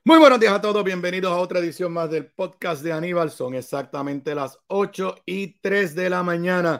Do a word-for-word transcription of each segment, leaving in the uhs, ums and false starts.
Muy buenos días a todos, bienvenidos a otra edición más del podcast de Aníbal. Son exactamente las ocho y tres de la mañana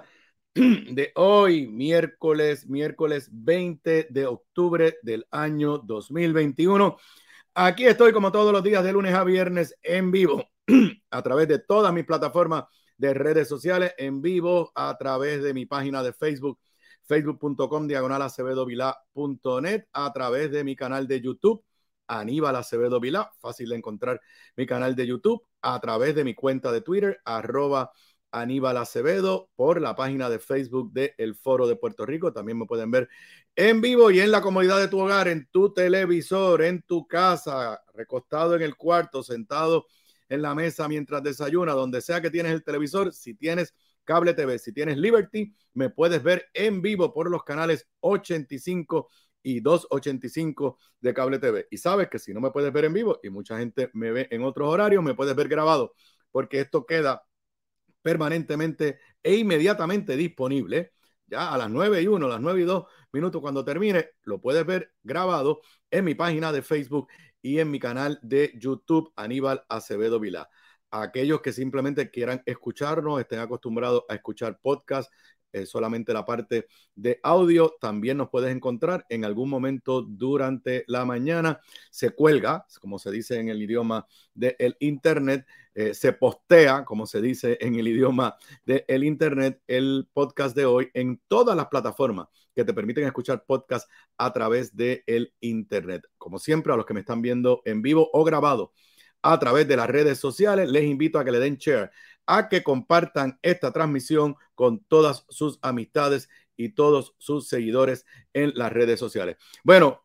de hoy, miércoles, miércoles veinte de octubre del año dos mil veintiuno. Aquí estoy como todos los días de lunes a viernes en vivo a través de todas mis plataformas de redes sociales, en vivo a través de mi página de Facebook, facebook punto com diagonal acevedo vilá punto net, a través de mi canal de YouTube, Aníbal Acevedo Vilá, fácil de encontrar mi canal de YouTube, a través de mi cuenta de Twitter, arroba Aníbal Acevedo, por la página de Facebook de El Foro de Puerto Rico. También me pueden ver en vivo y en la comodidad de tu hogar, en tu televisor, en tu casa, recostado en el cuarto, sentado en la mesa mientras desayuna, donde sea que tienes el televisor. Si tienes Cable T V, si tienes Liberty, me puedes ver en vivo por los canales ochenta y cinco y doscientos ochenta y cinco de Cable T V. Y sabes que si no me puedes ver en vivo, y mucha gente me ve en otros horarios, me puedes ver grabado, porque esto queda permanentemente e inmediatamente disponible. Ya a las nueve y uno, a las nueve y dos minutos cuando termine, lo puedes ver grabado en mi página de Facebook y en mi canal de YouTube, Aníbal Acevedo Vilá. Aquellos que simplemente quieran escucharnos, estén acostumbrados a escuchar podcast, eh, solamente la parte de audio, también nos puedes encontrar en algún momento durante la mañana. Se cuelga, como se dice en el idioma del internet, eh, se postea, como se dice en el idioma del internet, el podcast de hoy en todas las plataformas que te permiten escuchar podcast a través del internet. Como siempre, a los que me están viendo en vivo o grabado a través de las redes sociales, les invito a que le den share, a que compartan esta transmisión con todas sus amistades y todos sus seguidores en las redes sociales. Bueno,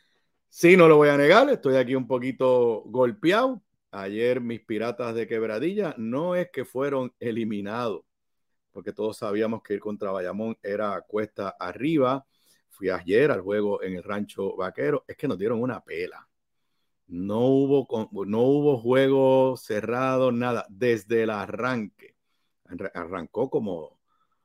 sí, no lo voy a negar, estoy aquí un poquito golpeado. Ayer mis Piratas de Quebradilla no es que fueron eliminados, porque todos sabíamos que ir contra Bayamón era cuesta arriba. Fui ayer al juego en el Rancho Vaquero, es que nos dieron una pela. No hubo, no hubo juego cerrado, nada, desde el arranque. Arrancó como,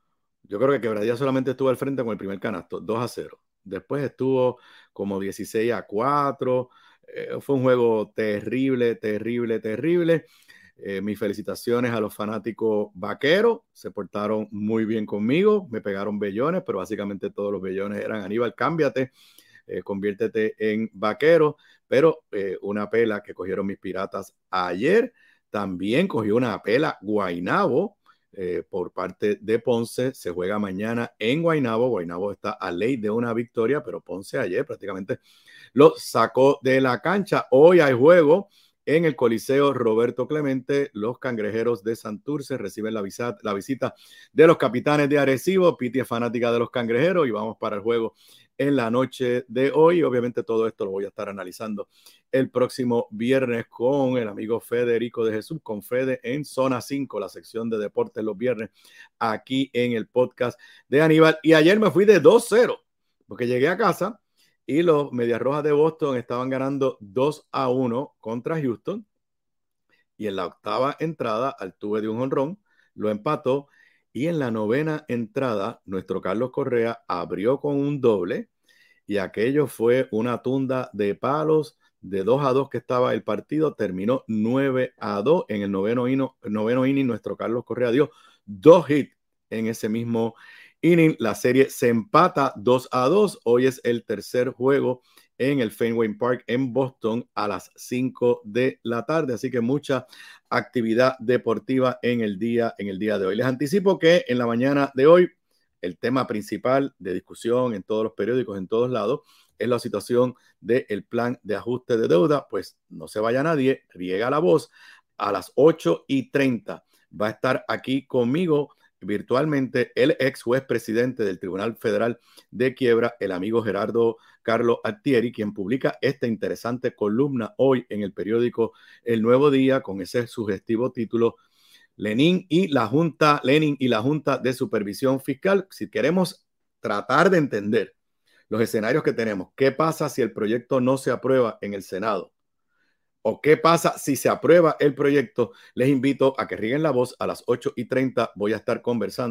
yo creo que Quebradilla solamente estuvo al frente con el primer canasto, dos a cero. Después estuvo como dieciséis a cuatro. Eh, fue un juego terrible, terrible, terrible. Eh, mis felicitaciones a los fanáticos vaqueros, se portaron muy bien conmigo, me pegaron bellones, pero básicamente todos los bellones eran: Aníbal, cámbiate, eh, conviértete en vaquero. Pero eh, una pela que cogieron mis Piratas ayer, también cogió una pela Guaynabo eh, por parte de Ponce. Se juega mañana en Guaynabo. Guaynabo está a ley de una victoria, pero Ponce ayer prácticamente lo sacó de la cancha. Hoy hay juego en el Coliseo Roberto Clemente. Los Cangrejeros de Santurce reciben la visita, la visita de los Capitanes de Arecibo. Piti es fanática de los Cangrejeros y vamos para el juego en la noche de hoy. Obviamente todo esto lo voy a estar analizando el próximo viernes con el amigo Federico de Jesús, con Fede en Zona cinco, la sección de deportes los viernes, aquí en el podcast de Aníbal. Y ayer me fui de dos cero, porque llegué a casa y los Medias Rojas de Boston estaban ganando dos a uno contra Houston. Y en la octava entrada, Altuve de un jonrón, lo empató. Y en la novena entrada, nuestro Carlos Correa abrió con un doble. Y aquello fue una tunda de palos. De dos a dos que estaba el partido, terminó nueve a dos. En el noveno, ino, noveno inning, nuestro Carlos Correa dio dos hits en ese mismo inning. La serie se empata dos a dos. Hoy es el tercer juego en el Fenway Park en Boston a las cinco de la tarde. Así que mucha actividad deportiva en el día, en el día de hoy. Les anticipo que en la mañana de hoy el tema principal de discusión en todos los periódicos, en todos lados, es la situación del plan de ajuste de deuda. Pues no se vaya nadie, riega la voz. A las ocho y treinta va a estar aquí conmigo virtualmente el ex juez presidente del Tribunal Federal de Quiebra, el amigo Gerardo Carlos Altieri, quien publica esta interesante columna hoy en el periódico El Nuevo Día con ese sugestivo título: Lenin y la Junta, Lenin y la Junta de Supervisión Fiscal. Si queremos tratar de entender los escenarios que tenemos, ¿qué pasa si el proyecto no se aprueba en el Senado? ¿O qué pasa si se aprueba el proyecto? Les invito a que rieguen la voz. A las ocho y treinta voy a estar conversando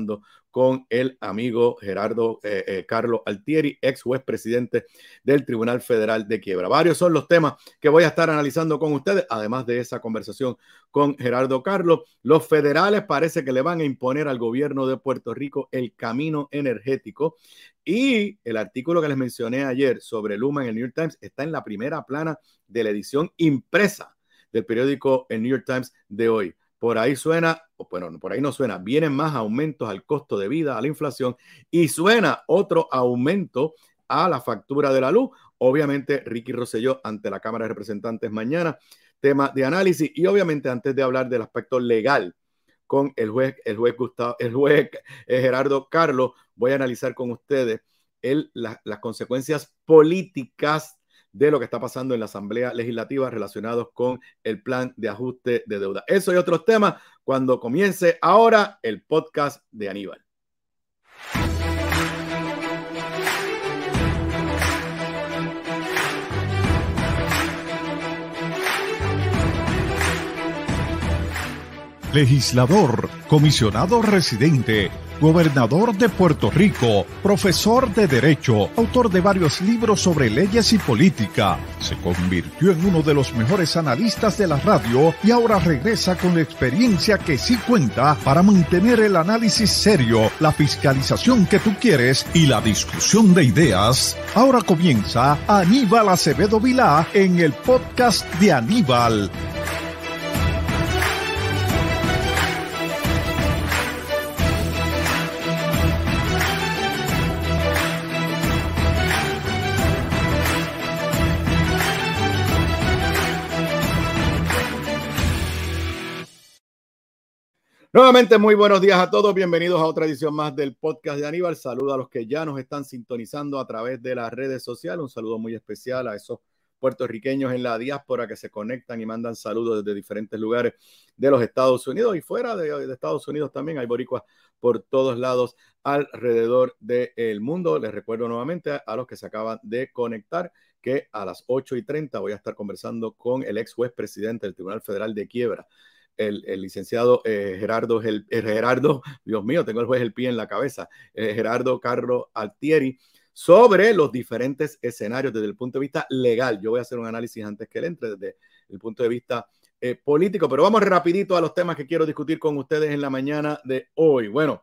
con el amigo Gerardo eh, eh, Carlos Altieri, ex juez presidente del Tribunal Federal de Quiebra. Varios son los temas que voy a estar analizando con ustedes, además de esa conversación con Gerardo Carlos. Los federales parece que le van a imponer al gobierno de Puerto Rico el camino energético, y el artículo que les mencioné ayer sobre Luma en el New York Times está en la primera plana de la edición impresa del periódico el New York Times de hoy. Por ahí suena, o bueno, por ahí no suena, vienen más aumentos al costo de vida, a la inflación, y suena otro aumento a la factura de la luz. Obviamente, Ricky Rosselló ante la Cámara de Representantes mañana, tema de análisis, y obviamente antes de hablar del aspecto legal con el juez, el juez, Gustavo, el juez eh, Gerardo Carlos, voy a analizar con ustedes el, la, las consecuencias políticas de lo que está pasando en la Asamblea Legislativa relacionados con el plan de ajuste de deuda. Eso y otros temas cuando comience ahora el podcast de Aníbal. Legislador, comisionado residente, gobernador de Puerto Rico, profesor de Derecho, autor de varios libros sobre leyes y política. Se convirtió en uno de los mejores analistas de la radio y ahora regresa con la experiencia que sí cuenta para mantener el análisis serio, la fiscalización que tú quieres y la discusión de ideas. Ahora comienza Aníbal Acevedo Vilá en el podcast de Aníbal. Nuevamente, muy buenos días a todos. Bienvenidos a otra edición más del podcast de Aníbal. Saludo a los que ya nos están sintonizando a través de las redes sociales. Un saludo muy especial a esos puertorriqueños en la diáspora que se conectan y mandan saludos desde diferentes lugares de los Estados Unidos y fuera de, de Estados Unidos también. Hay boricuas por todos lados alrededor del mundo. Les recuerdo nuevamente a, a los que se acaban de conectar que a las ocho y treinta voy a estar conversando con el ex juez presidente del Tribunal Federal de Quiebra, El, el licenciado eh, Gerardo, el, el Gerardo, Dios mío, tengo el juez el pie en la cabeza, eh, Gerardo Carlos Altieri, sobre los diferentes escenarios desde el punto de vista legal. Yo voy a hacer un análisis antes que él entre desde el punto de vista eh, político, pero vamos rapidito a los temas que quiero discutir con ustedes en la mañana de hoy. Bueno,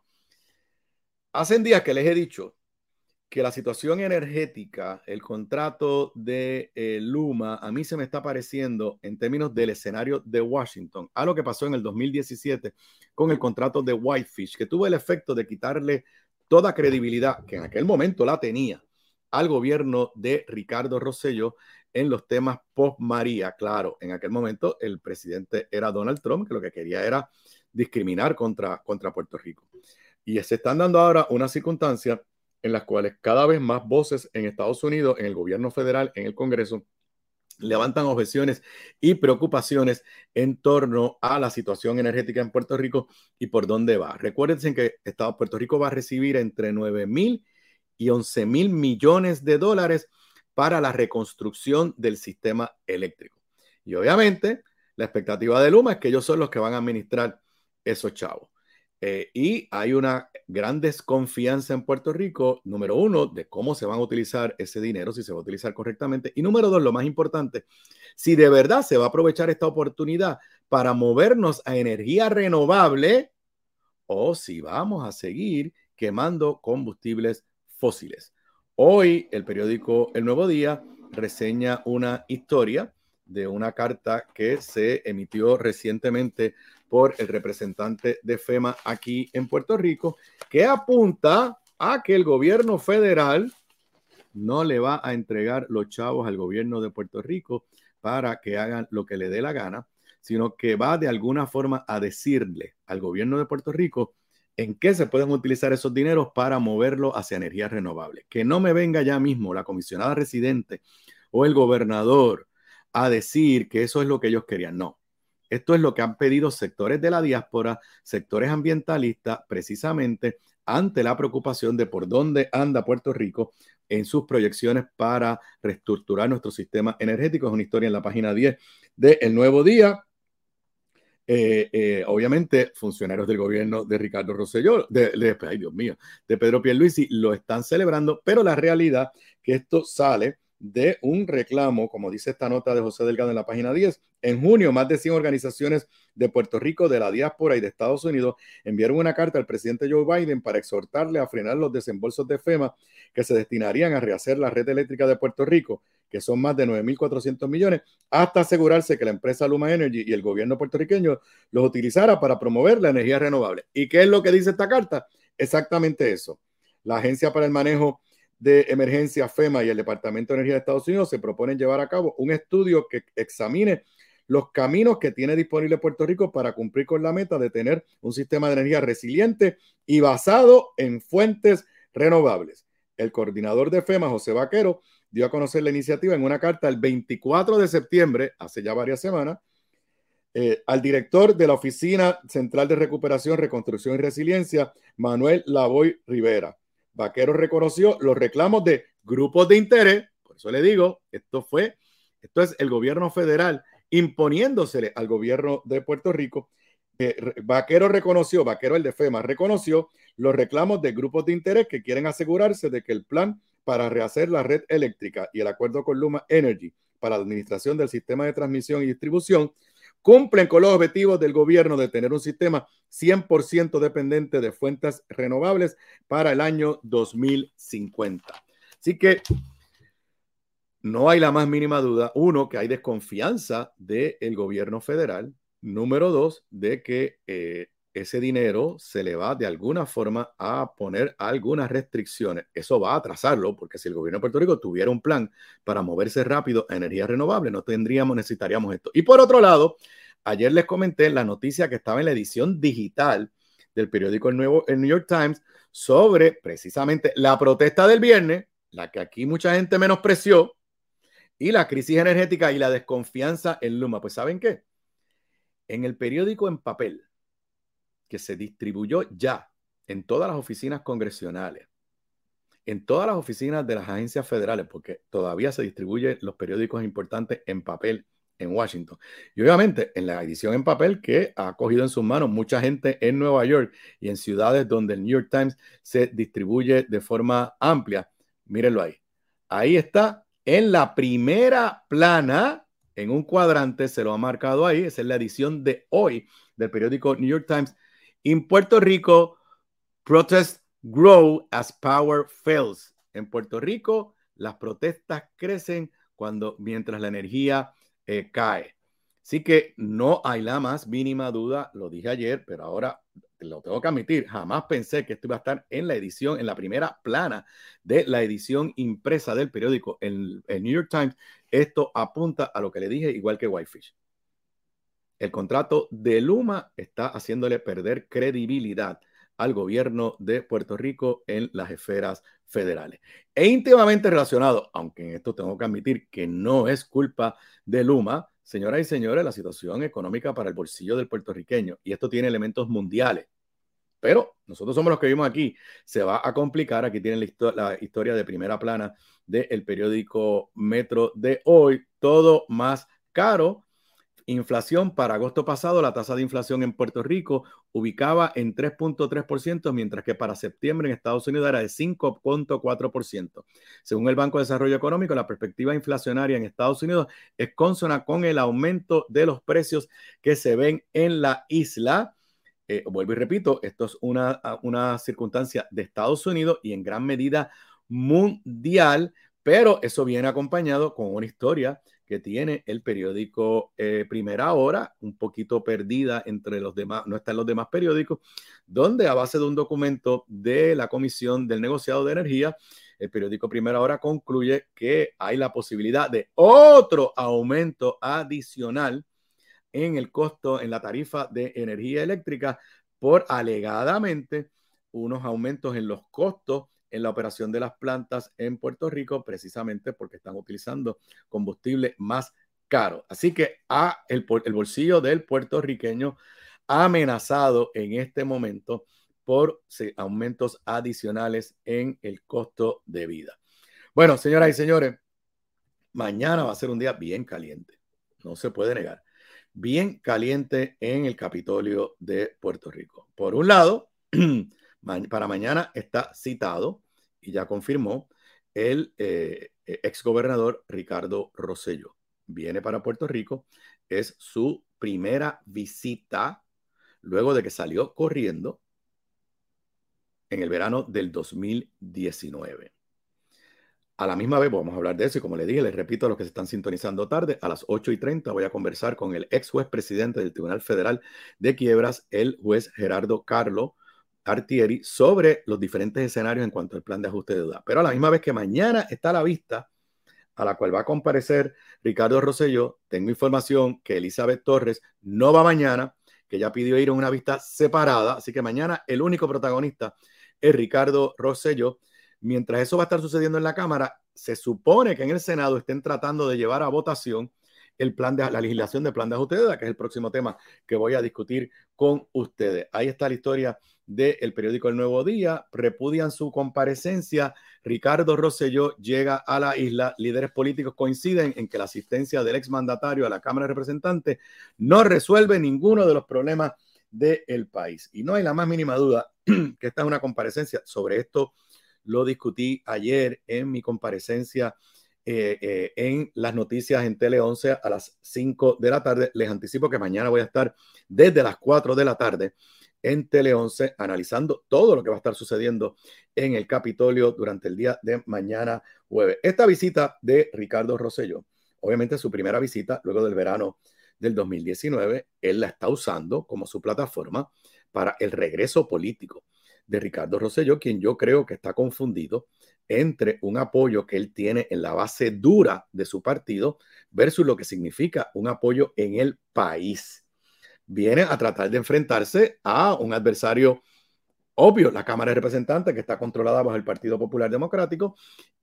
hace días que les he dicho que la situación energética, el contrato de eh, Luma, a mí se me está pareciendo en términos del escenario de Washington, a lo que pasó en el dos mil diecisiete con el contrato de Whitefish, que tuvo el efecto de quitarle toda credibilidad, que en aquel momento la tenía, al gobierno de Ricardo Rosselló en los temas post-María. Claro, en aquel momento el presidente era Donald Trump, que lo que quería era discriminar contra, contra Puerto Rico. Y se están dando ahora una circunstancia en las cuales cada vez más voces en Estados Unidos, en el gobierno federal, en el Congreso, levantan objeciones y preocupaciones en torno a la situación energética en Puerto Rico y por dónde va. Recuérdense que Estado, Puerto Rico va a recibir entre nueve mil y once mil millones de dólares para la reconstrucción del sistema eléctrico. Y obviamente la expectativa de Luma es que ellos son los que van a administrar esos chavos. Eh, y hay una gran desconfianza en Puerto Rico, número uno, de cómo se van a utilizar ese dinero, si se va a utilizar correctamente. Y número dos, lo más importante, si de verdad se va a aprovechar esta oportunidad para movernos a energía renovable o si vamos a seguir quemando combustibles fósiles. Hoy el periódico El Nuevo Día reseña una historia de una carta que se emitió recientemente por el representante de FEMA aquí en Puerto Rico, que apunta a que el gobierno federal no le va a entregar los chavos al gobierno de Puerto Rico para que hagan lo que le dé la gana, sino que va de alguna forma a decirle al gobierno de Puerto Rico en qué se pueden utilizar esos dineros para moverlo hacia energías renovables. Que no me venga ya mismo la comisionada residente o el gobernador a decir que eso es lo que ellos querían. No. Esto es lo que han pedido sectores de la diáspora, sectores ambientalistas, precisamente ante la preocupación de por dónde anda Puerto Rico en sus proyecciones para reestructurar nuestro sistema energético. Es una historia en la página diez de El Nuevo Día. Eh, eh, obviamente, funcionarios del gobierno de Ricardo Rosselló, de, de, ay Dios mío, de Pedro Pierluisi, lo están celebrando, pero la realidad que esto sale de un reclamo, como dice esta nota de José Delgado en la página diez. En junio, más de cien organizaciones de Puerto Rico, de la diáspora y de Estados Unidos enviaron una carta al presidente Joe Biden para exhortarle a frenar los desembolsos de FEMA que se destinarían a rehacer la red eléctrica de Puerto Rico, que son más de nueve mil cuatrocientos millones, hasta asegurarse que la empresa Luma Energy y el gobierno puertorriqueño los utilizara para promover la energía renovable. ¿Y qué es lo que dice esta carta? Exactamente eso. La Agencia para el Manejo de Emergencia FEMA y el Departamento de Energía de Estados Unidos se proponen llevar a cabo un estudio que examine los caminos que tiene disponible Puerto Rico para cumplir con la meta de tener un sistema de energía resiliente y basado en fuentes renovables. El coordinador de FEMA, José Vaquero, dio a conocer la iniciativa en una carta el veinticuatro de septiembre, hace ya varias semanas, eh, al director de la Oficina Central de Recuperación, Reconstrucción y Resiliencia, Manuel Lavoy Rivera. Vaquero reconoció los reclamos de grupos de interés, por eso le digo, esto fue, esto es el gobierno federal imponiéndosele al gobierno de Puerto Rico. Eh, Vaquero reconoció, Vaquero el de FEMA, reconoció los reclamos de grupos de interés que quieren asegurarse de que el plan para rehacer la red eléctrica y el acuerdo con Luma Energy para la administración del sistema de transmisión y distribución cumplen con los objetivos del gobierno de tener un sistema cien por ciento dependiente de fuentes renovables para el año dos mil cincuenta. Así que no hay la más mínima duda, uno, que hay desconfianza del gobierno federal, número dos, de que eh, ese dinero se le va de alguna forma a poner algunas restricciones. Eso va a atrasarlo, porque si el gobierno de Puerto Rico tuviera un plan para moverse rápido a energía renovable, no tendríamos, necesitaríamos esto. Y por otro lado, ayer les comenté la noticia que estaba en la edición digital del periódico El Nuevo, el New York Times, sobre precisamente la protesta del viernes, la que aquí mucha gente menospreció, y la crisis energética y la desconfianza en Luma. Pues ¿saben qué? En el periódico en papel, que se distribuyó ya en todas las oficinas congresionales, en todas las oficinas de las agencias federales, porque todavía se distribuyen los periódicos importantes en papel en Washington. Y obviamente en la edición en papel que ha cogido en sus manos mucha gente en Nueva York y en ciudades donde el New York Times se distribuye de forma amplia. Mírenlo ahí. Ahí está en la primera plana, en un cuadrante, se lo ha marcado ahí. Esa es la edición de hoy del periódico New York Times. En Puerto Rico, protests grow as power fails. En Puerto Rico, las protestas crecen cuando, mientras la energía eh, cae. Así que no hay la más mínima duda, lo dije ayer, pero ahora lo tengo que admitir, jamás pensé que esto iba a estar en la edición, en la primera plana de la edición impresa del periódico, el, el New York Times. Esto apunta a lo que le dije, igual que Whitefish. El contrato de Luma está haciéndole perder credibilidad al gobierno de Puerto Rico en las esferas federales. E íntimamente relacionado, aunque en esto tengo que admitir que no es culpa de Luma, señoras y señores, la situación económica para el bolsillo del puertorriqueño, y esto tiene elementos mundiales, pero nosotros somos los que vimos aquí, se va a complicar. Aquí tienen la, histo la historia de primera plana del periódico Metro de hoy, todo más caro. Inflación para agosto pasado, la tasa de inflación en Puerto Rico ubicaba en tres punto tres por ciento, mientras que para septiembre en Estados Unidos era de cinco punto cuatro por ciento. Según el Banco de Desarrollo Económico, la perspectiva inflacionaria en Estados Unidos es consona con el aumento de los precios que se ven en la isla. Eh, vuelvo y repito, esto es una, una circunstancia de Estados Unidos y en gran medida mundial, pero eso viene acompañado con una historia que tiene el periódico eh, Primera Hora, un poquito perdida entre los demás, no está en los demás periódicos, donde a base de un documento de la Comisión del Negociado de Energía, el periódico Primera Hora concluye que hay la posibilidad de otro aumento adicional en el costo, en la tarifa de energía eléctrica, por alegadamente unos aumentos en los costos en la operación de las plantas en Puerto Rico, precisamente porque están utilizando combustible más caro. Así que a el, el bolsillo del puertorriqueño ha amenazado en este momento por sí, aumentos adicionales en el costo de vida. Bueno, señoras y señores, mañana va a ser un día bien caliente, no se puede negar. bien caliente en el Capitolio de Puerto Rico. Por un lado, para mañana está citado y ya confirmó el eh, exgobernador Ricardo Rosselló. Viene para Puerto Rico, es su primera visita luego de que salió corriendo en el verano del dos mil diecinueve. A la misma vez vamos a hablar de eso y como le dije, les repito a los que se están sintonizando tarde, a las ocho y treinta voy a conversar con el ex juez presidente del Tribunal Federal de Quiebras, el juez Gerardo Carlo Artieri, sobre los diferentes escenarios en cuanto al plan de ajuste de deuda. Pero a la misma vez que mañana está a la vista, a la cual va a comparecer Ricardo Rosselló, tengo información que Elizabeth Torres no va mañana, que ya pidió ir a una vista separada, así que mañana el único protagonista es Ricardo Rosselló. Mientras eso va a estar sucediendo en la Cámara, se supone que en el Senado estén tratando de llevar a votación el plan de la legislación de plan de ajuste de deuda, que es el próximo tema que voy a discutir con ustedes. Ahí está la historia del periódico El Nuevo Día. Repudian su comparecencia. Ricardo Rosselló llega a la isla. Líderes políticos coinciden en que la asistencia del exmandatario a la Cámara de Representantes no resuelve ninguno de los problemas del país. Y no hay la más mínima duda que esta es una comparecencia. Sobre esto lo discutí ayer en mi comparecencia eh, eh, en las noticias en Tele once a las cinco de la tarde. Les anticipo que mañana voy a estar desde las cuatro de la tarde en Tele once analizando todo lo que va a estar sucediendo en el Capitolio durante el día de mañana jueves. Esta visita de Ricardo Rosselló, obviamente su primera visita luego del verano del dos mil diecinueve, él la está usando como su plataforma para el regreso político de Ricardo Rosselló, quien yo creo que está confundido entre un apoyo que él tiene en la base dura de su partido versus lo que significa un apoyo en el país. Viene a tratar de enfrentarse a un adversario obvio, la Cámara de Representantes, que está controlada bajo el Partido Popular Democrático,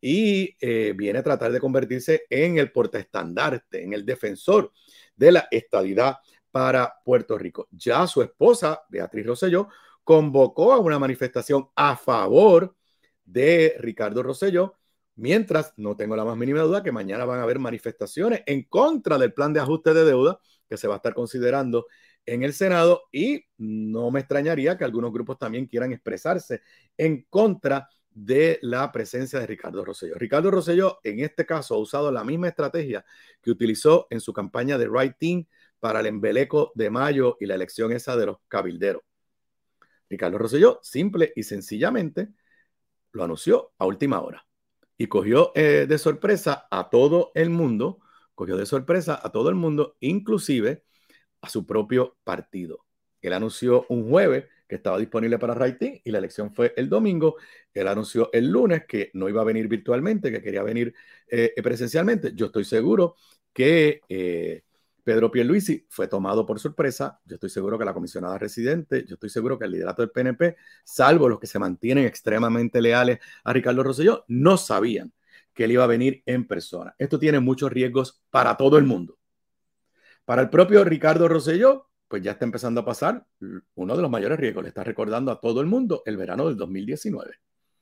y eh, viene a tratar de convertirse en el portaestandarte, en el defensor de la estadidad para Puerto Rico. Ya su esposa, Beatriz Rosselló, convocó a una manifestación a favor de Ricardo Rosselló, mientras no tengo la más mínima duda que mañana van a haber manifestaciones en contra del plan de ajuste de deuda que se va a estar considerando en el Senado, y no me extrañaría que algunos grupos también quieran expresarse en contra de la presencia de Ricardo Rosselló. Ricardo Rosselló en este caso ha usado la misma estrategia que utilizó en su campaña de Right Team para el embeleco de mayo y la elección esa de los cabilderos. Ricardo Rosselló simple y sencillamente lo anunció a última hora y cogió eh, de sorpresa a todo el mundo, cogió de sorpresa a todo el mundo, inclusive a su propio partido. Él anunció un jueves que estaba disponible para Rating y la elección fue el domingo. Él anunció el lunes que no iba a venir virtualmente, que quería venir eh, presencialmente. Yo estoy seguro que eh, Pedro Pierluisi fue tomado por sorpresa. Yo estoy seguro que la comisionada residente, yo estoy seguro que el liderato del P N P, salvo los que se mantienen extremadamente leales a Ricardo Rosselló, no sabían que él iba a venir en persona. Esto tiene muchos riesgos para todo el mundo. Para el propio Ricardo Rosselló, pues ya está empezando a pasar uno de los mayores riesgos. Le está recordando a todo el mundo el verano del dos mil diecinueve.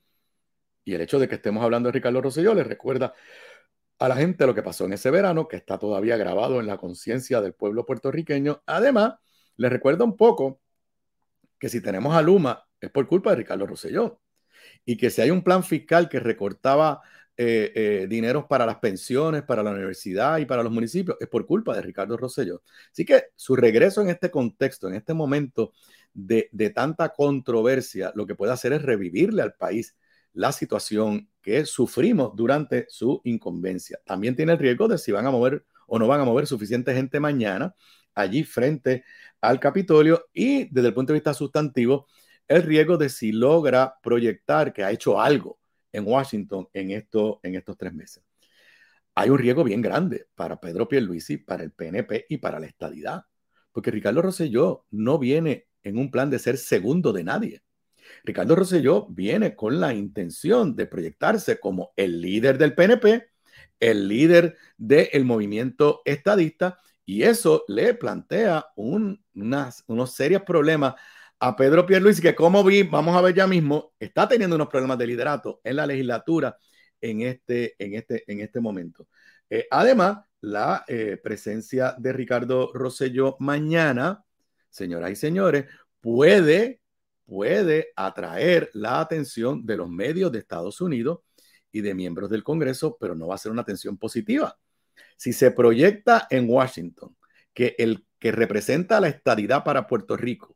Y el hecho de que estemos hablando de Ricardo Rosselló le recuerda a la gente lo que pasó en ese verano, que está todavía grabado en la conciencia del pueblo puertorriqueño. Además, le recuerda un poco que si tenemos a Luma es por culpa de Ricardo Rosselló. Y que si hay un plan fiscal que recortaba eh, eh, dineros para las pensiones, para la universidad y para los municipios, es por culpa de Ricardo Rosselló. Así que su regreso en este contexto, en este momento de, de tanta controversia, lo que puede hacer es revivirle al país la situación que sufrimos durante su incumbencia. También tiene el riesgo de si van a mover o no van a mover suficiente gente mañana allí frente al Capitolio, y desde el punto de vista sustantivo, el riesgo de si logra proyectar que ha hecho algo en Washington en, esto, en estos tres meses. Hay un riesgo bien grande para Pedro Pierluisi, para el P N P y para la estadidad, porque Ricardo Rosselló no viene en un plan de ser segundo de nadie. Ricardo Rosselló viene con la intención de proyectarse como el líder del P N P, el líder del movimiento estadista, y eso le plantea un, unas, unos serios problemas a Pedro Pierluisi, que como vi, vamos a ver ya mismo, está teniendo unos problemas de liderato en la legislatura en este, en este, en este momento. Eh, además, la eh, presencia de Ricardo Rosselló mañana, señoras y señores, puede, puede atraer la atención de los medios de Estados Unidos y de miembros del Congreso, pero no va a ser una atención positiva. Si se proyecta en Washington que el que representa la estadidad para Puerto Rico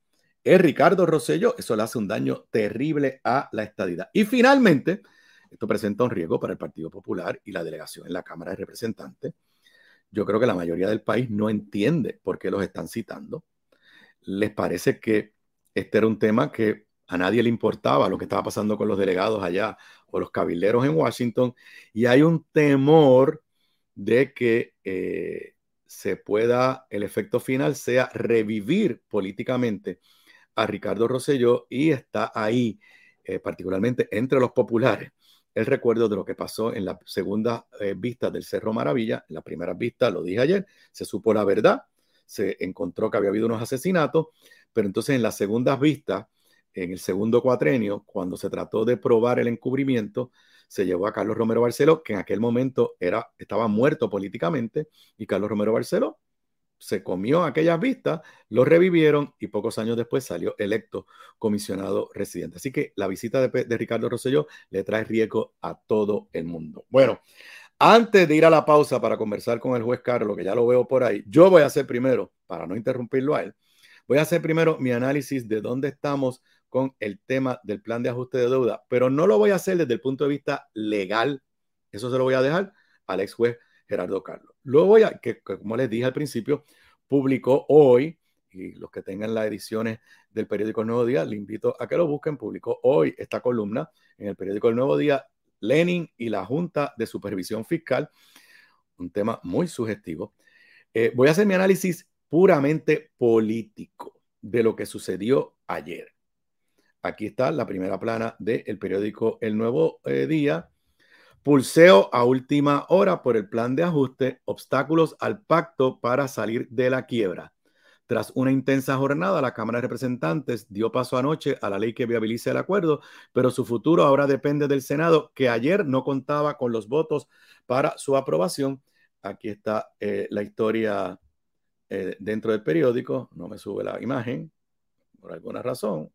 es Ricardo Rosselló, eso le hace un daño terrible a la estadidad. Y finalmente, esto presenta un riesgo para el Partido Popular y la delegación en la Cámara de Representantes. Yo creo que la mayoría del país no entiende por qué los están citando. Les parece que este era un tema que a nadie le importaba, lo que estaba pasando con los delegados allá o los cabilderos en Washington, y hay un temor de que eh, se pueda, el efecto final sea revivir políticamente a Ricardo Rosselló, y está ahí, eh, particularmente entre los populares, el recuerdo de lo que pasó en la segunda eh, vista del Cerro Maravilla. En la primera vista, lo dije ayer, se supo la verdad, se encontró que había habido unos asesinatos, pero entonces en las segundas vistas, en el segundo cuatrenio, cuando se trató de probar el encubrimiento, se llevó a Carlos Romero Barceló, que en aquel momento era, estaba muerto políticamente, y Carlos Romero Barceló se comió aquellas vistas, lo revivieron y pocos años después salió electo comisionado residente. Así que la visita de, de Ricardo Rosselló le trae riesgo a todo el mundo. Bueno, antes de ir a la pausa para conversar con el juez Carlos, que ya lo veo por ahí, yo voy a hacer primero, para no interrumpirlo a él, voy a hacer primero mi análisis de dónde estamos con el tema del plan de ajuste de deuda, pero no lo voy a hacer desde el punto de vista legal. Eso se lo voy a dejar al ex juez Gerardo Carlos. Luego voy a, que, que como les dije al principio, publicó hoy, y los que tengan las ediciones del periódico El Nuevo Día, les invito a que lo busquen, publicó hoy esta columna en el periódico El Nuevo Día, Lenin y la Junta de Supervisión Fiscal, un tema muy sugestivo. Eh, voy a hacer mi análisis puramente político de lo que sucedió ayer. Aquí está la primera plana del periódico El Nuevo eh, Día. Pulseo a última hora por el plan de ajuste, obstáculos al pacto para salir de la quiebra. Tras una intensa jornada, la Cámara de Representantes dio paso anoche a la ley que viabiliza el acuerdo, pero su futuro ahora depende del Senado, que ayer no contaba con los votos para su aprobación. Aquí está eh, la historia eh, dentro del periódico. No me sube la imagen por alguna razón.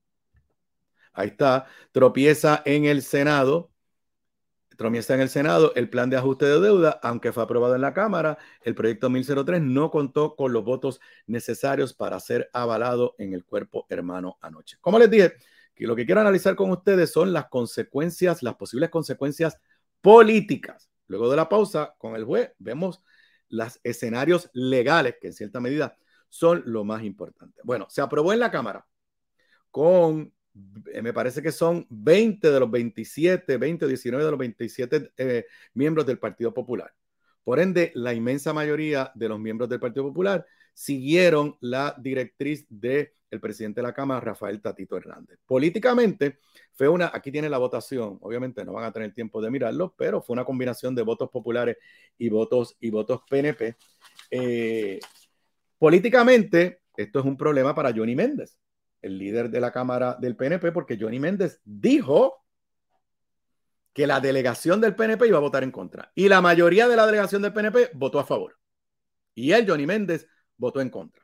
Ahí está. Tropieza en el Senado. Tropieza en el Senado el plan de ajuste de deuda, aunque fue aprobado en la Cámara. El proyecto mil tres no contó con los votos necesarios para ser avalado en el cuerpo hermano anoche. Como les dije, que lo que quiero analizar con ustedes son las consecuencias, las posibles consecuencias políticas. Luego de la pausa con el juez, vemos los escenarios legales, que en cierta medida son lo más importante. Bueno, se aprobó en la Cámara con, me parece que son veinte de los veintisiete, veinte o diecinueve de los veintisiete eh, miembros del Partido Popular. Por ende, la inmensa mayoría de los miembros del Partido Popular siguieron la directriz del presidente de la Cámara, Rafael Tatito Hernández. Políticamente, fue una, aquí tiene la votación, obviamente no van a tener tiempo de mirarlo, pero fue una combinación de votos populares y votos, y votos P N P. Eh, políticamente, esto es un problema para Johnny Méndez, el líder de la Cámara del P N P, porque Johnny Méndez dijo que la delegación del P N P iba a votar en contra. Y la mayoría de la delegación del P N P votó a favor. Y él, Johnny Méndez, votó en contra.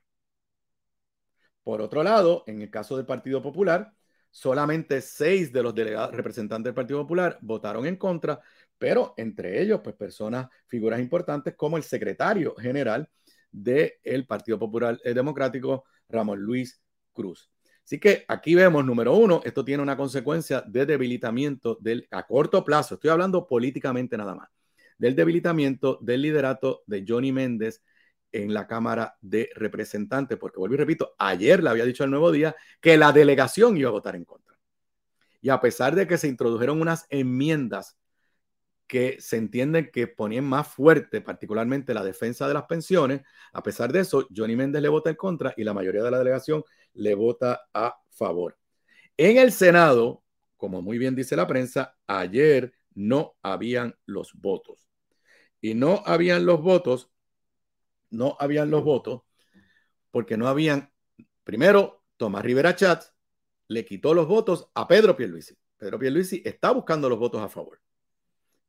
Por otro lado, en el caso del Partido Popular, solamente seis de los delegados representantes del Partido Popular votaron en contra, pero entre ellos, pues personas, figuras importantes como el secretario general del Partido Popular Democrático, Ramón Luis Cruz. Así que aquí vemos, número uno, esto tiene una consecuencia de debilitamiento del, a corto plazo, estoy hablando políticamente nada más, del debilitamiento del liderato de Johnny Méndez en la Cámara de Representantes, porque vuelvo y repito, ayer le había dicho al Nuevo Día que la delegación iba a votar en contra. Y a pesar de que se introdujeron unas enmiendas que se entienden que ponían más fuerte, particularmente la defensa de las pensiones, a pesar de eso, Johnny Méndez le vota en contra y la mayoría de la delegación le vota a favor. En el Senado, como muy bien dice la prensa, ayer no habían los votos. Y no habían los votos, no habían los votos, porque no habían, primero, Tomás Rivera Chatz le quitó los votos a Pedro Pierluisi. Pedro Pierluisi está buscando los votos a favor.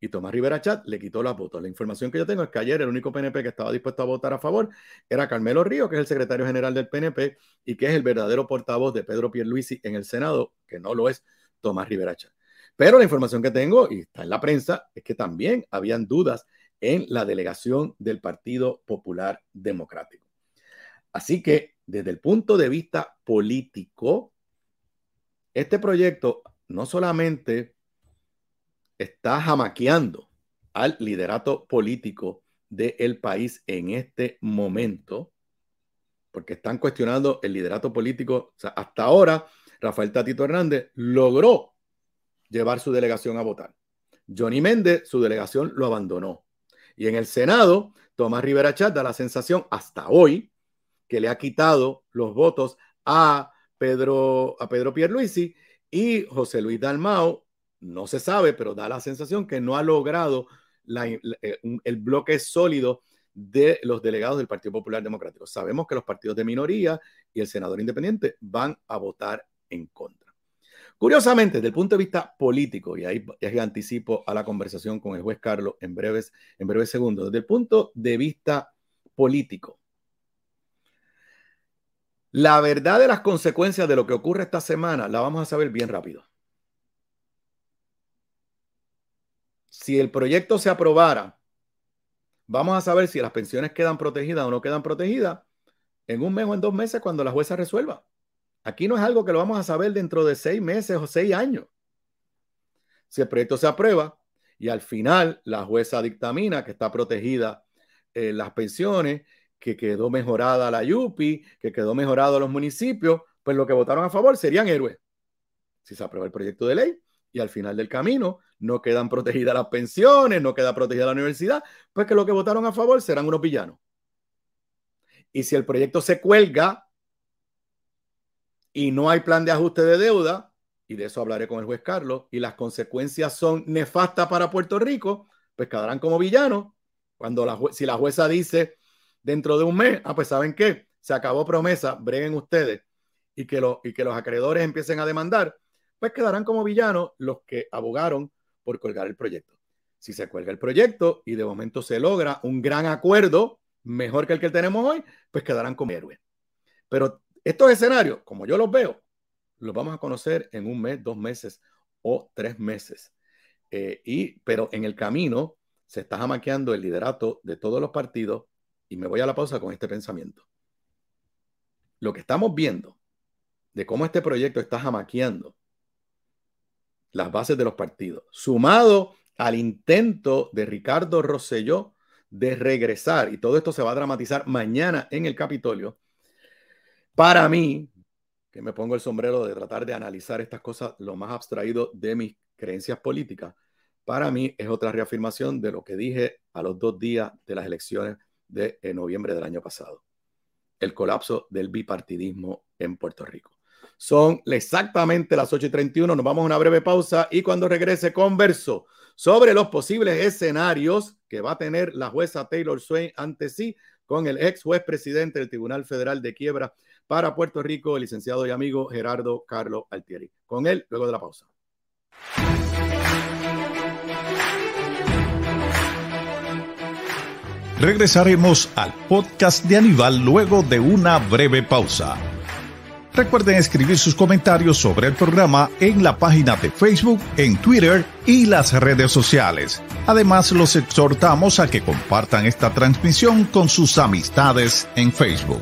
y Tomás Rivera Chat le quitó los votos. La información que yo tengo es que ayer el único P N P que estaba dispuesto a votar a favor era Carmelo Ríos, que es el secretario general del P N P y que es el verdadero portavoz de Pedro Pierluisi en el Senado, que no lo es Tomás Rivera Chat. Pero la información que tengo, y está en la prensa, es que también habían dudas en la delegación del Partido Popular Democrático. Así que, desde el punto de vista político, este proyecto no solamente está jamaqueando al liderato político del país en este momento, porque están cuestionando el liderato político. O sea, hasta ahora, Rafael Tatito Hernández logró llevar su delegación a votar. Johnny Méndez, su delegación lo abandonó. Y en el Senado, Tomás Rivera Chat da la sensación hasta hoy que le ha quitado los votos a Pedro, a Pedro Pierluisi, y José Luis Dalmau, no se sabe, pero da la sensación que no ha logrado la, la, el bloque sólido de los delegados del Partido Popular Democrático. Sabemos que los partidos de minoría y el senador independiente van a votar en contra. Curiosamente, desde el punto de vista político, y ahí es que anticipo a la conversación con el juez Carlos en breves, en breves segundos, desde el punto de vista político, la verdad de las consecuencias de lo que ocurre esta semana la vamos a saber bien rápido. Si el proyecto se aprobara, vamos a saber si las pensiones quedan protegidas o no quedan protegidas en un mes o en dos meses cuando la jueza resuelva. Aquí no es algo que lo vamos a saber dentro de seis meses o seis años. Si el proyecto se aprueba y al final la jueza dictamina que está protegida eh, las pensiones, que quedó mejorada la Yupi, que quedó mejorado los municipios, pues los que votaron a favor serían héroes. Si se aprueba el proyecto de ley y al final del camino no quedan protegidas las pensiones, no queda protegida la universidad, pues que los que votaron a favor serán unos villanos. Y si el proyecto se cuelga y no hay plan de ajuste de deuda, y de eso hablaré con el juez Carlos, y las consecuencias son nefastas para Puerto Rico, pues quedarán como villanos. Cuando la si la jueza dice dentro de un mes, ah, pues ¿saben qué? Se acabó promesa, breguen ustedes, y que, lo, y que los acreedores empiecen a demandar, pues quedarán como villanos los que abogaron por colgar el proyecto. Si se cuelga el proyecto y de momento se logra un gran acuerdo, mejor que el que tenemos hoy, pues quedarán como héroes. Pero estos escenarios, como yo los veo, los vamos a conocer en un mes, dos meses o tres meses. Eh, y, pero en el camino se está jamaqueando el liderato de todos los partidos, y me voy a la pausa con este pensamiento. Lo que estamos viendo de cómo este proyecto está jamaqueando las bases de los partidos, sumado al intento de Ricardo Rosselló de regresar, y todo esto se va a dramatizar mañana en el Capitolio. Para mí, que me pongo el sombrero de tratar de analizar estas cosas lo más abstraído de mis creencias políticas, para mí es otra reafirmación de lo que dije a los dos días de las elecciones de noviembre del año pasado. El colapso del bipartidismo en Puerto Rico. Son exactamente las ocho y treinta y uno, nos vamos a una breve pausa y cuando regrese converso sobre los posibles escenarios que va a tener la jueza Taylor Swain ante sí con el ex juez presidente del Tribunal Federal de Quiebra para Puerto Rico, el licenciado y amigo Gerardo Carlos Altieri. Con él, luego de la pausa. Regresaremos al podcast de Aníbal luego de una breve pausa. Recuerden escribir sus comentarios sobre el programa en la página de Facebook, en Twitter y las redes sociales. Además, los exhortamos a que compartan esta transmisión con sus amistades en Facebook.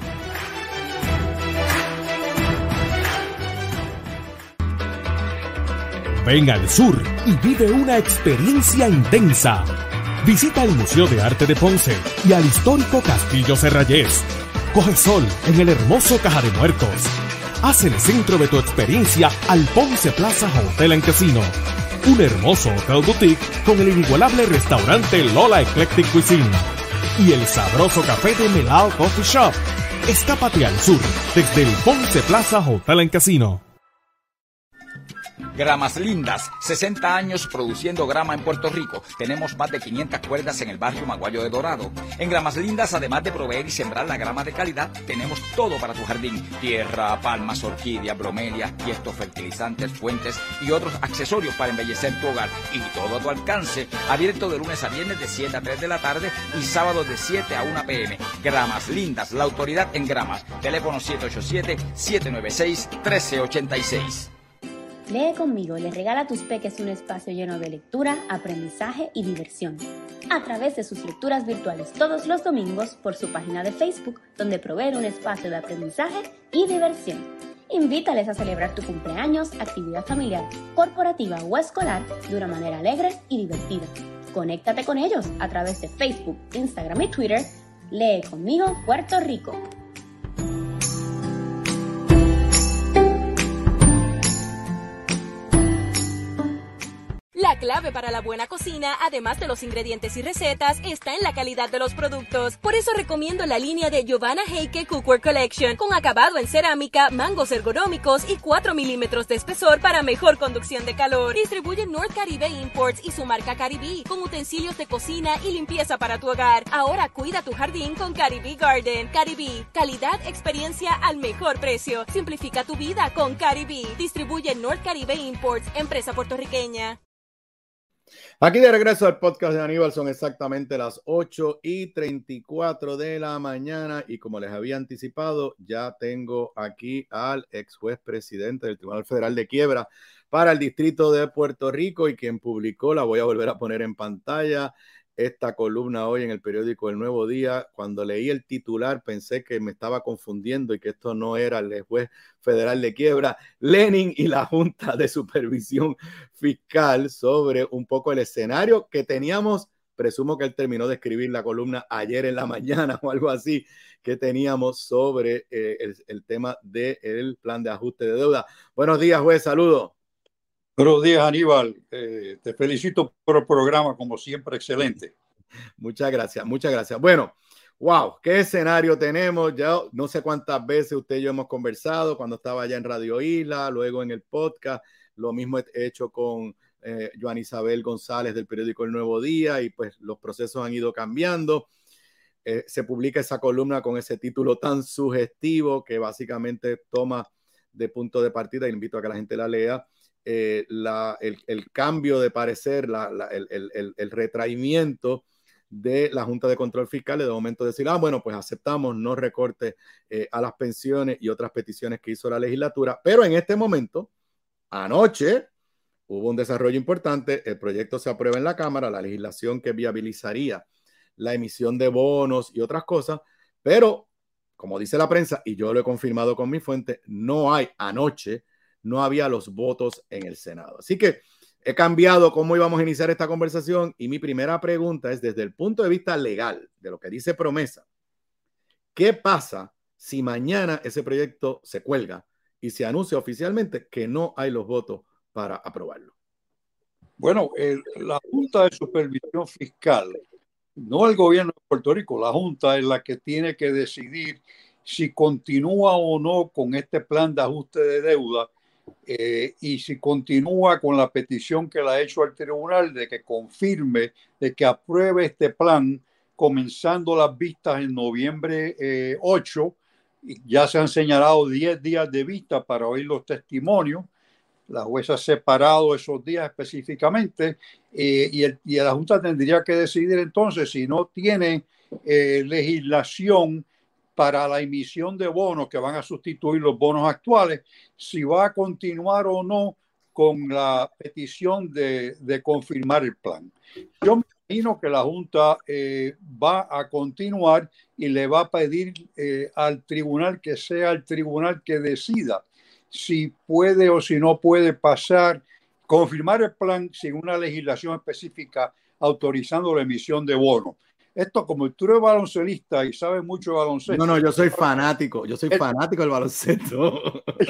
Ven al sur y vive una experiencia intensa. Visita el Museo de Arte de Ponce y al histórico Castillo Serrayés. Coge sol en el hermoso Caja de Muertos. Haz el centro de tu experiencia al Ponce Plaza Hotel and Casino. Un hermoso hotel boutique con el inigualable restaurante Lola Eclectic Cuisine. Y el sabroso café de Melao Coffee Shop. Escápate al sur desde el Ponce Plaza Hotel and Casino. Gramas Lindas, sesenta años produciendo grama en Puerto Rico. Tenemos más de quinientas cuerdas en el barrio Maguayo de Dorado. En Gramas Lindas, además de proveer y sembrar la grama de calidad, tenemos todo para tu jardín. Tierra, palmas, orquídeas, bromelias, tiestos, fertilizantes, fuentes y otros accesorios para embellecer tu hogar. Y todo a tu alcance. Abierto de lunes a viernes de siete a tres de la tarde y sábados de siete a una p m Gramas Lindas, la autoridad en gramas. Teléfono siete ocho siete, siete nueve seis, uno tres ocho seis. Lee conmigo le regala a tus peques un espacio lleno de lectura, aprendizaje y diversión. A través de sus lecturas virtuales todos los domingos por su página de Facebook, donde provee un espacio de aprendizaje y diversión. Invítales a celebrar tu cumpleaños, actividad familiar, corporativa o escolar de una manera alegre y divertida. Conéctate con ellos a través de Facebook, Instagram y Twitter. Lee conmigo Puerto Rico. La clave para la buena cocina, además de los ingredientes y recetas, está en la calidad de los productos. Por eso recomiendo la línea de Giovanna Heike Cookware Collection, con acabado en cerámica, mangos ergonómicos y cuatro milímetros de espesor para mejor conducción de calor. Distribuye North Caribe Imports y su marca Caribe, con utensilios de cocina y limpieza para tu hogar. Ahora cuida tu jardín con Caribe Garden. Caribe, calidad, experiencia al mejor precio. Simplifica tu vida con Caribe. Distribuye North Caribe Imports, empresa puertorriqueña. Aquí de regreso al podcast de Aníbal, son exactamente las ocho y treinta y cuatro de la mañana y como les había anticipado, ya tengo aquí al ex juez presidente del Tribunal Federal de Quiebra para el Distrito de Puerto Rico y quien publicó, la voy a volver a poner en pantalla, esta columna hoy en el periódico El Nuevo Día. Cuando leí el titular pensé que me estaba confundiendo y que esto no era el juez federal de quiebra, Lenin y la Junta de Supervisión Fiscal, sobre un poco el escenario que teníamos. Presumo que él terminó de escribir la columna ayer en la mañana o algo así, que teníamos sobre eh, el, el tema del plan de ajuste de deuda. Buenos días, juez, saludos. Buenos días, Aníbal. Eh, te felicito por el programa, como siempre, excelente. Muchas gracias, muchas gracias. Bueno, wow, qué escenario tenemos. Ya no sé cuántas veces usted y yo hemos conversado, cuando estaba allá en Radio Isla, luego en el podcast. Lo mismo he hecho con eh, Joan Isabel González del periódico El Nuevo Día y pues los procesos han ido cambiando. Eh, se publica esa columna con ese título tan sugestivo que básicamente toma de punto de partida, y invito a que la gente la lea, Eh, la, el, el cambio de parecer, la, la, el, el, el retraimiento de la Junta de Control Fiscal, de momento decir, ah, bueno, pues aceptamos no recorte eh, a las pensiones y otras peticiones que hizo la legislatura, pero en este momento, anoche, hubo un desarrollo importante, el proyecto se aprueba en la Cámara, la legislación que viabilizaría la emisión de bonos y otras cosas, pero, como dice la prensa, y yo lo he confirmado con mi fuente, no hay anoche, no había los votos en el Senado. Así que he cambiado cómo íbamos a iniciar esta conversación y mi primera pregunta es desde el punto de vista legal, de lo que dice promesa. ¿Qué pasa si mañana ese proyecto se cuelga y se anuncia oficialmente que no hay los votos para aprobarlo? Bueno, el, la Junta de Supervisión Fiscal, no el gobierno de Puerto Rico, la Junta es la que tiene que decidir si continúa o no con este plan de ajuste de deuda. Eh, y si continúa con la petición que le ha hecho al tribunal de que confirme, de que apruebe este plan, comenzando las vistas en noviembre eh, ocho, ya se han señalado diez días de vista para oír los testimonios. La jueza ha separado esos días específicamente eh, y, el, y la Junta tendría que decidir entonces si no tiene eh, legislación para la emisión de bonos que van a sustituir los bonos actuales, si va a continuar o no con la petición de, de confirmar el plan. Yo me imagino que la Junta eh, va a continuar y le va a pedir eh, al tribunal que sea el tribunal que decida si puede o si no puede pasar, confirmar el plan sin una legislación específica autorizando la emisión de bonos. Esto, como tú eres baloncelista y sabes mucho de baloncesto. No, no, yo soy fanático, yo soy fanático del baloncesto.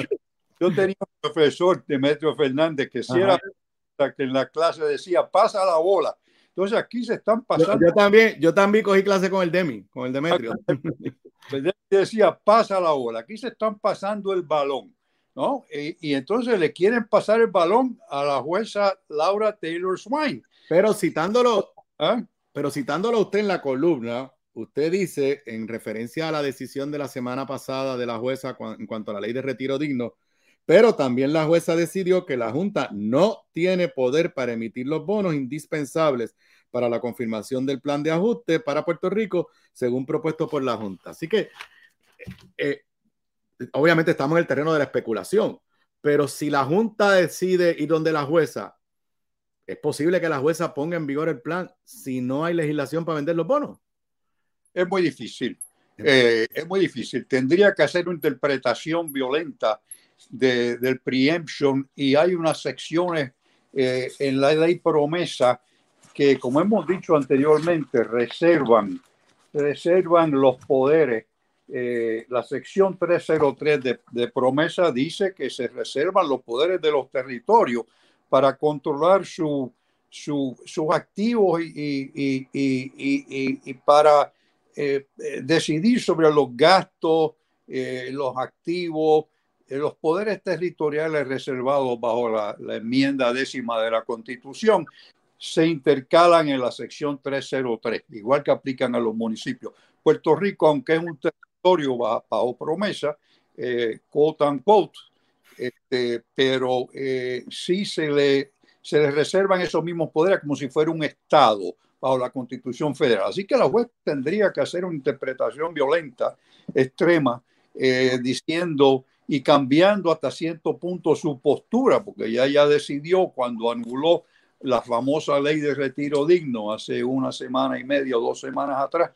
Yo tenía un profesor, Demetrio Fernández, que si era que en la clase decía, pasa la bola. Entonces aquí se están pasando. Yo, yo también, yo también cogí clase con el Demi, con el Demetrio. Decía, pasa la bola. Aquí se están pasando el balón. ¿no? Y, y entonces le quieren pasar el balón a la jueza Laura Taylor Swain. Pero citándolo, ¿Eh? pero citándolo a usted en la columna, usted dice, en referencia a la decisión de la semana pasada de la jueza en cuanto a la ley de retiro digno, pero también la jueza decidió que la Junta no tiene poder para emitir los bonos indispensables para la confirmación del plan de ajuste para Puerto Rico, según propuesto por la Junta. Así que, eh, obviamente estamos en el terreno de la especulación, pero si la Junta decide ir donde la jueza, ¿es posible que la jueza ponga en vigor el plan si no hay legislación para vender los bonos? Es muy difícil. Eh, es muy difícil. Tendría que hacer una interpretación violenta de, del preemption, y hay unas secciones eh, en la ley promesa que, como hemos dicho anteriormente, reservan, reservan los poderes. Eh, la sección trescientos tres de, de promesa dice que se reservan los poderes de los territorios para controlar su, su, sus activos y, y, y, y, y, y para eh, decidir sobre los gastos, eh, los activos, eh, los poderes territoriales reservados bajo la, la enmienda décima de la Constitución se intercalan en la sección trescientos tres, igual que aplican a los municipios. Puerto Rico, aunque es un territorio bajo, bajo promesa, eh, quote unquote, este, pero eh, sí se le, se le reservan esos mismos poderes como si fuera un Estado bajo la Constitución Federal. Así que la juez tendría que hacer una interpretación violenta, extrema, eh, diciendo y cambiando hasta cierto punto su postura, porque ya ya decidió cuando anuló la famosa ley de retiro digno hace una semana y media o dos semanas atrás,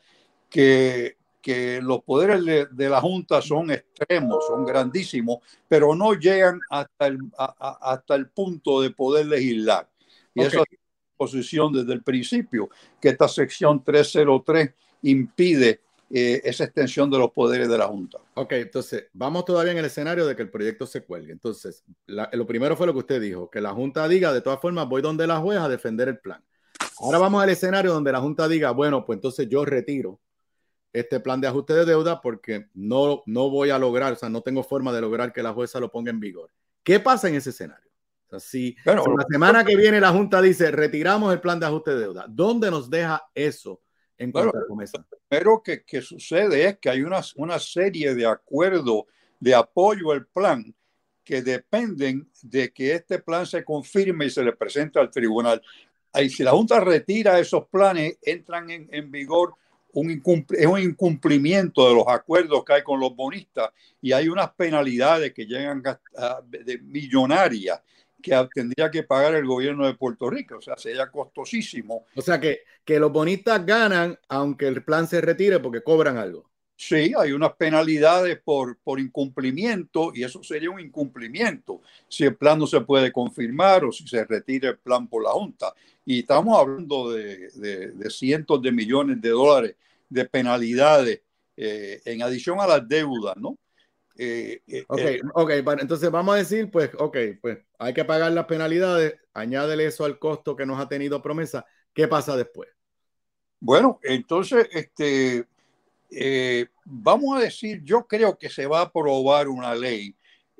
que, que los poderes de, de la Junta son extremos, son grandísimos, pero no llegan hasta el, a, a, hasta el punto de poder legislar. Y okay. Eso es posición desde el principio, que esta sección trescientos tres impide eh, esa extensión de los poderes de la Junta. Ok, entonces vamos todavía en el escenario de que el proyecto se cuelgue. Entonces, la, lo primero fue lo que usted dijo, que la Junta diga, de todas formas, voy donde la juez a defender el plan. Ahora vamos al escenario donde la Junta diga, bueno, pues entonces yo retiro este plan de ajuste de deuda porque no, no voy a lograr, o sea, no tengo forma de lograr que la jueza lo ponga en vigor. ¿Qué pasa en ese escenario? O sea, si, bueno, si la semana que viene la Junta dice retiramos el plan de ajuste de deuda, ¿dónde nos deja eso en cuanto bueno, a promesa? Lo primero que, que sucede es que hay una, una serie de acuerdos de apoyo al plan que dependen de que este plan se confirme y se le presente al tribunal. Y si la Junta retira esos planes, entran en, en vigor un, incumpl- un incumplimiento de los acuerdos que hay con los bonistas, y hay unas penalidades que llegan a, a, de millonarias que tendría que pagar el gobierno de Puerto Rico, o sea, sería costosísimo. O sea, que, que los bonistas ganan aunque el plan se retire porque cobran algo. Sí, hay unas penalidades por, por incumplimiento, y eso sería un incumplimiento si el plan no se puede confirmar o si se retira el plan por la Junta. Y estamos hablando de, de, de cientos de millones de dólares de penalidades eh, en adición a las deudas, ¿no? Eh, eh, ok, eh, ok, entonces vamos a decir, pues, ok, pues hay que pagar las penalidades, añádele eso al costo que nos ha tenido promesa. ¿Qué pasa después? Bueno, entonces, este, eh, vamos a decir, yo creo que se va a aprobar una ley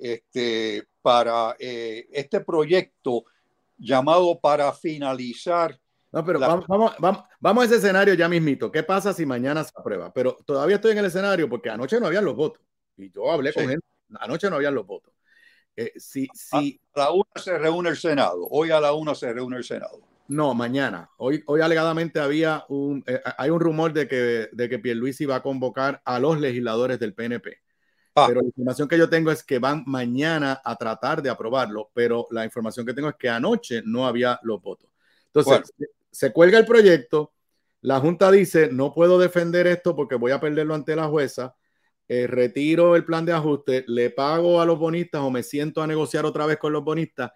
este, para eh, este proyecto llamado para finalizar. No, pero la... vamos, vamos, vamos, vamos a ese escenario ya mismito. ¿Qué pasa si mañana se aprueba? Pero todavía estoy en el escenario porque anoche no habían los votos. Y yo hablé sí. con gente, anoche no habían los votos. Eh, si, si, a la una se reúne el Senado, hoy a la una se reúne el Senado. No, mañana. Hoy, hoy alegadamente había un, eh, hay un rumor de que, de que Pierluisi va a convocar a los legisladores del P N P. Ah. Pero la información que yo tengo es que van mañana a tratar de aprobarlo, pero la información que tengo es que anoche no había los votos. Entonces, bueno. se, se cuelga el proyecto, la Junta dice, no puedo defender esto porque voy a perderlo ante la jueza. Eh, retiro el plan de ajuste, le pago a los bonistas o me siento a negociar otra vez con los bonistas.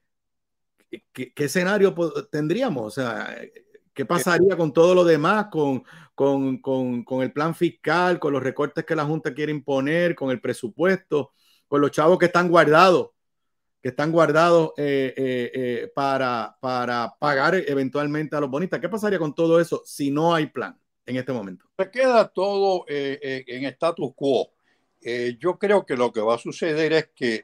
¿Qué, qué escenario tendríamos? O sea, ¿qué pasaría con todo lo demás? Con, con, con, con el plan fiscal, con los recortes que la Junta quiere imponer, con el presupuesto, con los chavos que están guardados, que están guardados eh, eh, eh, para, para pagar eventualmente a los bonistas. ¿Qué pasaría con todo eso si no hay plan en este momento? Se queda todo eh, eh, en status quo. Eh, yo creo que lo que va a suceder es que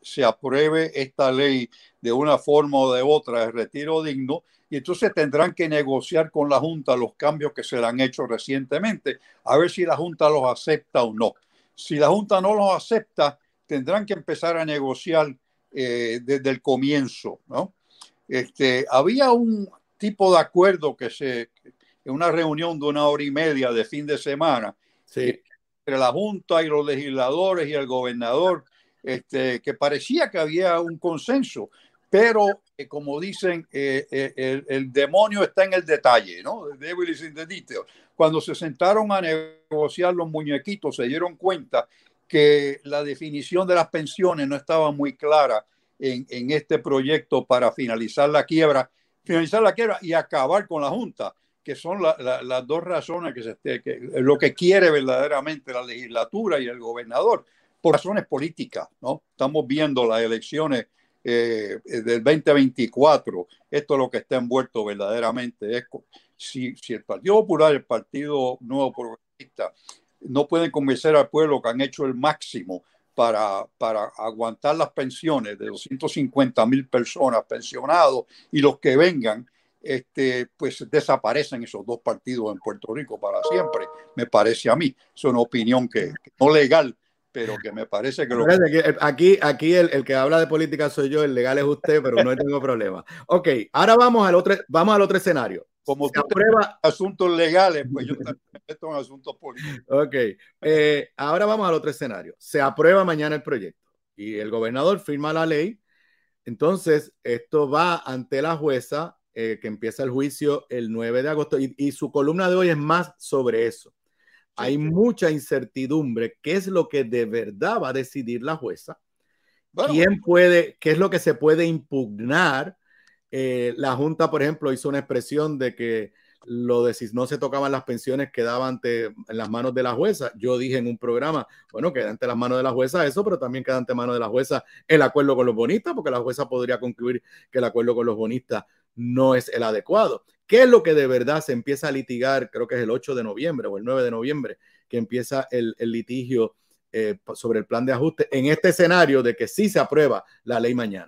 se apruebe esta ley de una forma o de otra de retiro digno, y entonces tendrán que negociar con la Junta los cambios que se le han hecho recientemente, a ver si la Junta los acepta o no. Si la Junta no los acepta, tendrán que empezar a negociar eh, desde el comienzo, ¿no? Este, había un tipo de acuerdo que se, en una reunión de una hora y media de fin de semana, sí, eh, entre la Junta y los legisladores y el gobernador, este, que parecía que había un consenso, pero eh, como dicen, eh, eh, el, el demonio está en el detalle, ¿no? The devil is in the detail. Cuando se sentaron a negociar los muñequitos, se dieron cuenta que la definición de las pensiones no estaba muy clara en, en este proyecto para finalizar la quiebra, finalizar la quiebra y acabar con la Junta, que son la, la, las dos razones que, se, que lo que quiere verdaderamente la legislatura y el gobernador, por razones políticas, ¿no? Estamos viendo las elecciones eh, del veinte veinticuatro, esto es lo que está envuelto verdaderamente. Es, si, si el Partido Popular, el Partido Nuevo Progresista, no pueden convencer al pueblo que han hecho el máximo para, para aguantar las pensiones de doscientas cincuenta mil personas pensionados y los que vengan, este, pues desaparecen esos dos partidos en Puerto Rico para siempre, me parece a mí. Es una opinión que, que no legal, pero que me parece que... Lo... Aquí, aquí el, el que habla de política soy yo, el legal es usted, pero no tengo problema. Ok, ahora vamos al otro, vamos al otro escenario. Como tú aprueba asuntos legales, pues yo también me meto en asuntos políticos. Ok, eh, ahora vamos al otro escenario. Se aprueba mañana el proyecto y el gobernador firma la ley. Entonces, esto va ante la jueza eh, que empieza el juicio el nueve de agosto y, y su columna de hoy es más sobre eso. Sí, Hay sí. mucha incertidumbre. ¿Qué es lo que de verdad va a decidir la jueza? Bueno, ¿Quién puede, qué es lo que se puede impugnar? Eh, la Junta, por ejemplo, hizo una expresión de que lo de si no se tocaban las pensiones quedaba ante, en las manos de la jueza. Yo dije en un programa, bueno, queda ante las manos de la jueza eso, pero también queda ante manos de la jueza el acuerdo con los bonistas, porque la jueza podría concluir que el acuerdo con los bonistas no es el adecuado. ¿Qué es lo que de verdad se empieza a litigar? Creo que es el ocho de noviembre o el nueve de noviembre que empieza el, el litigio eh, sobre el plan de ajuste en este escenario de que sí se aprueba la ley mañana.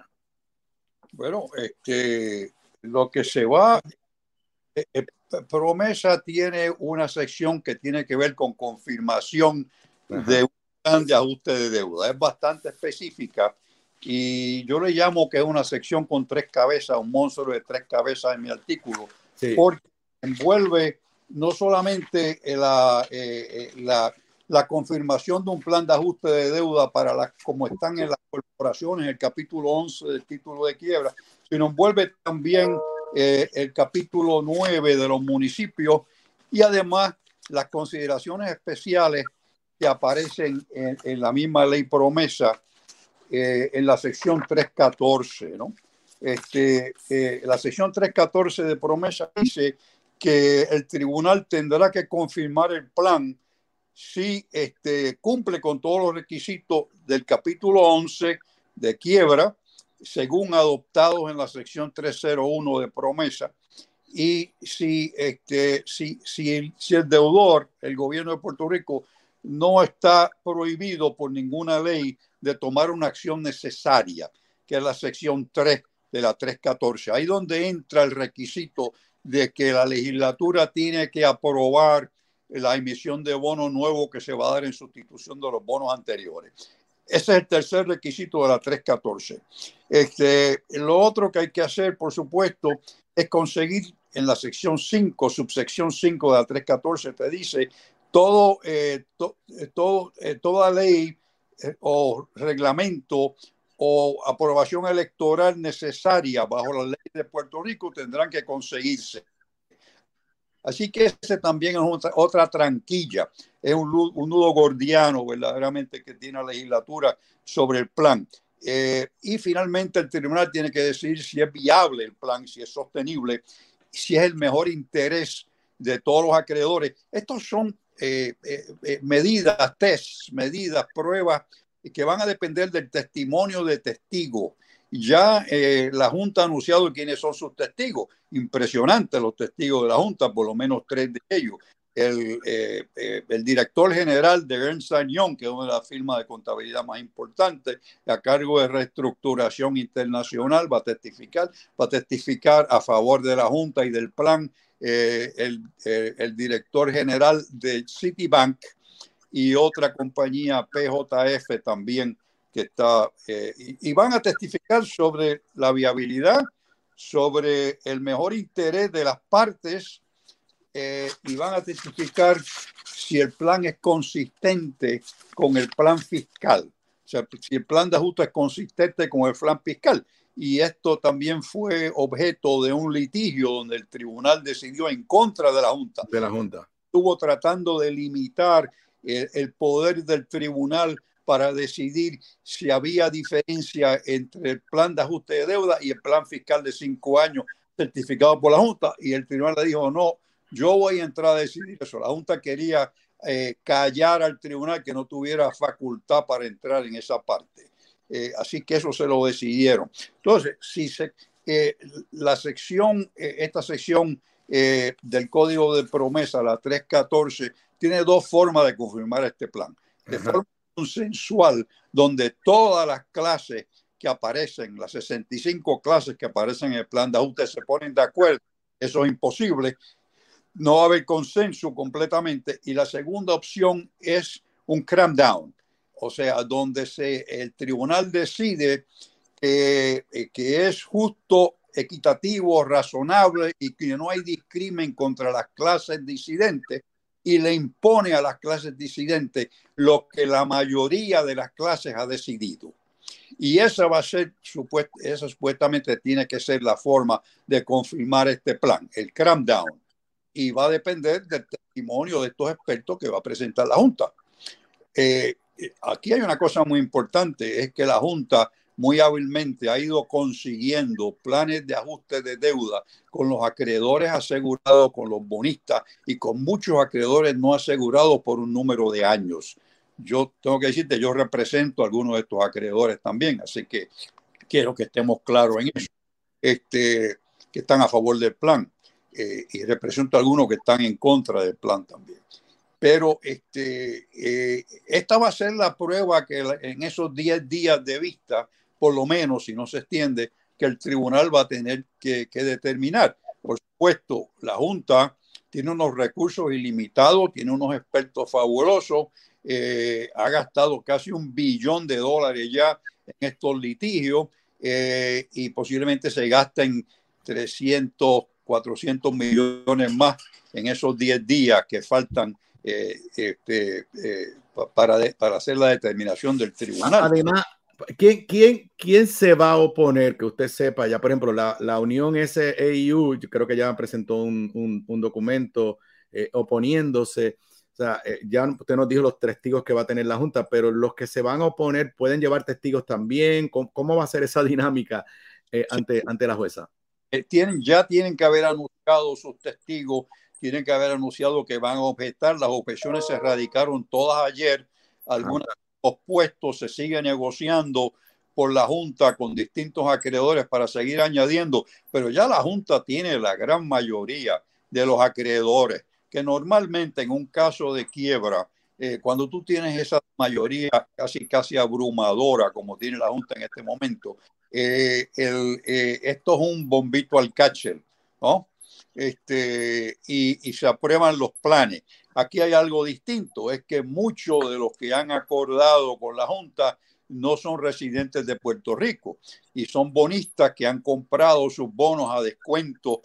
Bueno, este, lo que se va, eh, eh, Promesa tiene una sección que tiene que ver con confirmación Ajá. de un plan de ajuste de deuda. Es bastante específica y yo le llamo que es una sección con tres cabezas, un monstruo de tres cabezas en mi artículo, sí. porque envuelve no solamente la, eh, la, la confirmación de un plan de ajuste de deuda para las, como están en las corporaciones, en el capítulo once del título de quiebra, sino envuelve también eh, el capítulo nueve de los municipios y además las consideraciones especiales que aparecen en, en la misma ley Promesa eh, en la sección tres catorce, ¿no? Este, eh, la sección tres catorce de Promesa dice que el tribunal tendrá que confirmar el plan si este, cumple con todos los requisitos del capítulo once de quiebra, según adoptados en la sección trescientos uno de Promesa, y si, este, si, si, el, si el deudor, el gobierno de Puerto Rico, no está prohibido por ninguna ley de tomar una acción necesaria, que es la sección tres de la tres catorce. Ahí donde entra el requisito de que la legislatura tiene que aprobar la emisión de bonos nuevos que se va a dar en sustitución de los bonos anteriores. Ese es el tercer requisito de la tres catorce. Este, lo otro que hay que hacer, por supuesto, es conseguir en la sección cinco, subsección cinco de la tres catorce, te dice todo, eh, to, todo, eh, toda ley eh, o reglamento o aprobación electoral necesaria bajo la ley de Puerto Rico tendrán que conseguirse. Así que ese también es otra, otra tranquilla, es un, un nudo gordiano verdaderamente que tiene la legislatura sobre el plan. Eh, y finalmente el tribunal tiene que decidir si es viable el plan, si es sostenible, si es el mejor interés de todos los acreedores. Estos son eh, eh, eh, medidas, tests, medidas, pruebas que van a depender del testimonio de testigos. Ya eh, la Junta ha anunciado quiénes son sus testigos. Impresionante los testigos de la Junta, por lo menos tres de ellos. el, eh, eh, el director general de Ernst and Young, que es una de las firmas de contabilidad más importantes, a cargo de reestructuración internacional, va a testificar, va a testificar a favor de la Junta y del plan, eh, el, eh, el director general de Citibank y otra compañía P J F también, que está, eh, y, y van a testificar sobre la viabilidad, sobre el mejor interés de las partes, eh, y van a testificar si el plan es consistente con el plan fiscal, o sea, si el plan de ajuste es consistente con el plan fiscal. Y esto también fue objeto de un litigio donde el tribunal decidió en contra de la Junta. De la Junta. Estuvo tratando de limitar el, el poder del tribunal para decidir si había diferencia entre el plan de ajuste de deuda y el plan fiscal de cinco años certificado por la Junta. Y el tribunal le dijo, no, yo voy a entrar a decidir eso. La Junta quería eh, callar al tribunal, que no tuviera facultad para entrar en esa parte. Eh, así que eso se lo decidieron. Entonces, si se, eh, la sección, eh, esta sección eh, del Código de Promesa, la trescientos catorce, tiene dos formas de confirmar este plan. De Ajá. forma consensual, donde todas las clases que aparecen, las sesenta y cinco clases que aparecen en el plan de ajuste, se ponen de acuerdo. Eso es imposible. No va a haber consenso completamente. Y la segunda opción es un cram down, o sea, donde se, el tribunal decide que, que es justo, equitativo, razonable y que no hay discrimen contra las clases disidentes, y le impone a las clases disidentes lo que la mayoría de las clases ha decidido. Y esa va a ser, supuest, esa supuestamente tiene que ser la forma de confirmar este plan, el cram down. Y va a depender del testimonio de estos expertos que va a presentar la Junta. Eh, aquí hay una cosa muy importante, es que la Junta muy hábilmente ha ido consiguiendo planes de ajuste de deuda con los acreedores asegurados, con los bonistas y con muchos acreedores no asegurados por un número de años. Yo tengo que decirte, yo represento a algunos de estos acreedores también, así que quiero que estemos claros en eso, este, que están a favor del plan, eh, y represento a algunos que están en contra del plan también. Pero este, eh, esta va a ser la prueba que en esos diez días de vista, por lo menos, si no se extiende, que el tribunal va a tener que, que determinar. Por supuesto, la Junta tiene unos recursos ilimitados, tiene unos expertos fabulosos, eh, ha gastado casi un billón de dólares ya en estos litigios, eh, y posiblemente se gasten trescientos, cuatrocientos millones más en esos diez días que faltan eh, este, eh, para, de, para hacer la determinación del tribunal. Además, ¿Quién, quién, ¿Quién se va a oponer? Que usted sepa, ya por ejemplo, la, la Unión S A U, yo creo que ya presentó un, un, un documento eh, oponiéndose. O sea, eh, ya usted nos dijo los testigos que va a tener la Junta, pero los que se van a oponer pueden llevar testigos también. ¿Cómo, cómo va a ser esa dinámica eh, ante, ante la jueza? Eh, tienen, ya tienen que haber anunciado sus testigos, tienen que haber anunciado que van a objetar. Las objeciones se radicaron todas ayer. Algunas puestos se sigue negociando por la Junta con distintos acreedores para seguir añadiendo, pero ya la Junta tiene la gran mayoría de los acreedores, que normalmente en un caso de quiebra, eh, cuando tú tienes esa mayoría casi casi abrumadora como tiene la Junta en este momento, eh, el, eh, esto es un bombito al catcher, ¿no? Este, y, y se aprueban los planes. Aquí hay algo distinto, es que muchos de los que han acordado con la Junta no son residentes de Puerto Rico y son bonistas que han comprado sus bonos a descuento,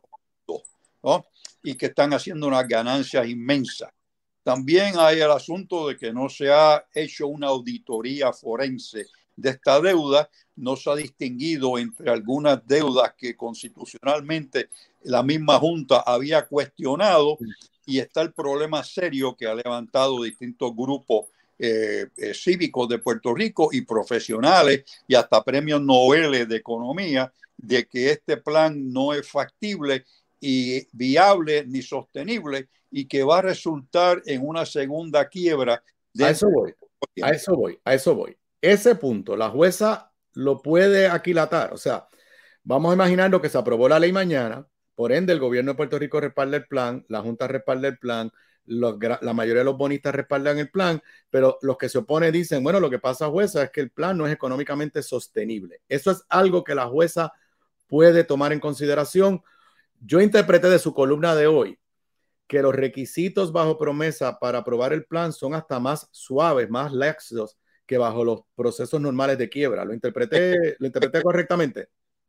¿no? Y que están haciendo unas ganancias inmensas. También hay el asunto de que no se ha hecho una auditoría forense de esta deuda, no se ha distinguido entre algunas deudas que constitucionalmente la misma Junta había cuestionado, y está el problema serio que ha levantado distintos grupos eh, eh, cívicos de Puerto Rico y profesionales y hasta premios Nobel de economía, de que este plan no es factible y viable ni sostenible y que va a resultar en una segunda quiebra. A eso voy, a eso voy, a eso voy. Ese punto, la jueza lo puede aquilatar. O sea, vamos a imaginar lo que se aprobó la ley mañana, Por ende, el gobierno de Puerto Rico respalda el plan, la Junta respalda el plan, los, la mayoría de los bonistas respaldan el plan, pero los que se oponen dicen, bueno, lo que pasa, jueza, es que el plan no es económicamente sostenible. Eso es algo que la jueza puede tomar en consideración. Yo interpreté de su columna de hoy que los requisitos bajo promesa para aprobar el plan son hasta más suaves, más laxos que bajo los procesos normales de quiebra. ¿Lo interpreté, ¿lo interpreté correctamente?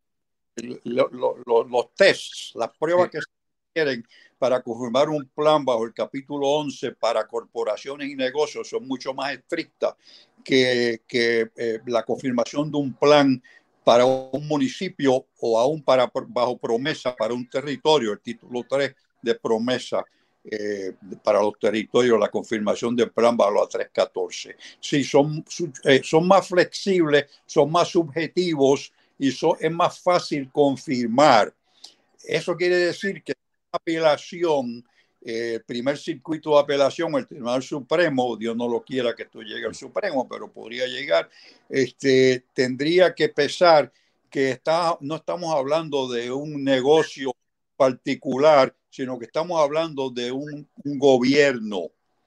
Lo, lo, lo, los tests, las pruebas sí. que se requieren para confirmar un plan bajo el capítulo once para corporaciones y negocios son mucho más estrictas que, que eh, la confirmación de un plan para un municipio o aún para, bajo promesa para un territorio, el título tres de promesa eh, para los territorios, la confirmación del plan bajo la tres catorce. Sí, son, eh, son más flexibles, son más subjetivos y so, es más fácil confirmar. Eso quiere decir que la apelación, el eh, primer circuito de apelación, el Tribunal Supremo, Dios no lo quiera que esto llegue al Supremo, pero podría llegar, este, tendría que pesar que está, no estamos hablando de un negocio particular, sino que estamos hablando de un, un gobierno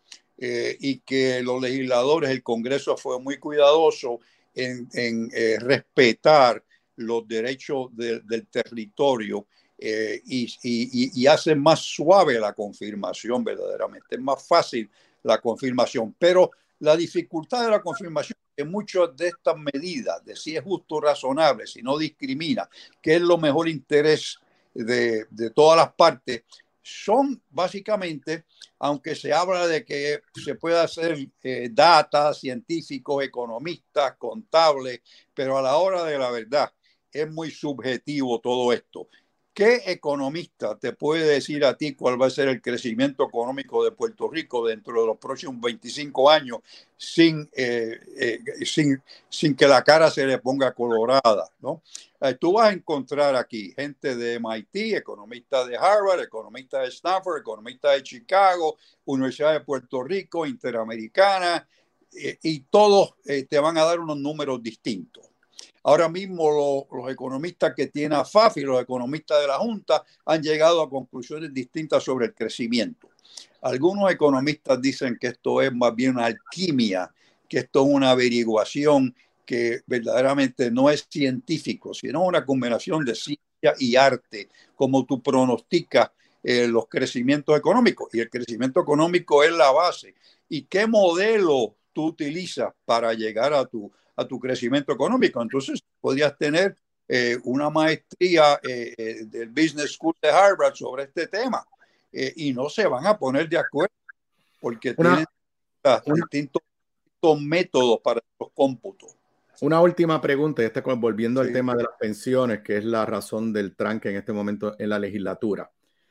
eh, y que los legisladores, el Congreso fue muy cuidadoso en, en eh, respetar los derechos de, del territorio eh, y, y, y hace más suave la confirmación verdaderamente, es más fácil la confirmación, pero la dificultad de la confirmación es que muchas de estas medidas, de si es justo o razonable, si no discrimina, que es lo mejor interés de, de todas las partes, son básicamente, aunque se habla de que se puede hacer eh, data, científicos, economistas, contables, pero a la hora de la verdad es muy subjetivo todo esto. ¿Qué economista te puede decir a ti cuál va a ser el crecimiento económico de Puerto Rico dentro de los próximos veinticinco años sin, eh, eh, sin, sin que la cara se le ponga colorada, ¿no? Eh, tú vas a encontrar aquí gente de M I T, economistas de Harvard, economistas de Stanford, economistas de Chicago, Universidad de Puerto Rico, Interamericana, eh, y todos eh, te van a dar unos números distintos. Ahora mismo lo, los economistas que tiene A F A F y los economistas de la Junta han llegado a conclusiones distintas sobre el crecimiento. Algunos economistas dicen que esto es más bien una alquimia, que esto es una averiguación que verdaderamente no es científico, sino una combinación de ciencia y arte, como tú pronosticas eh, los crecimientos económicos. Y el crecimiento económico es la base. ¿Y qué modelo tú utilizas para llegar a tu a tu crecimiento económico? Entonces podrías tener eh, una maestría eh, eh, del Business School de Harvard sobre este tema eh, y no se van a poner de acuerdo porque una, tienen uh, una, distintos, distintos métodos para los cómputos. Una última pregunta, y este, volviendo sí. al tema de las pensiones, que es la razón del tranque en este momento en la legislatura.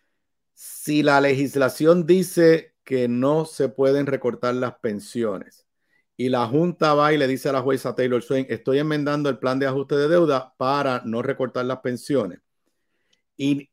Si la legislación dice que no se pueden recortar las pensiones, y la Junta va y le dice a la jueza Taylor Swain, estoy enmendando el plan de ajuste de deuda para no recortar las pensiones. Y,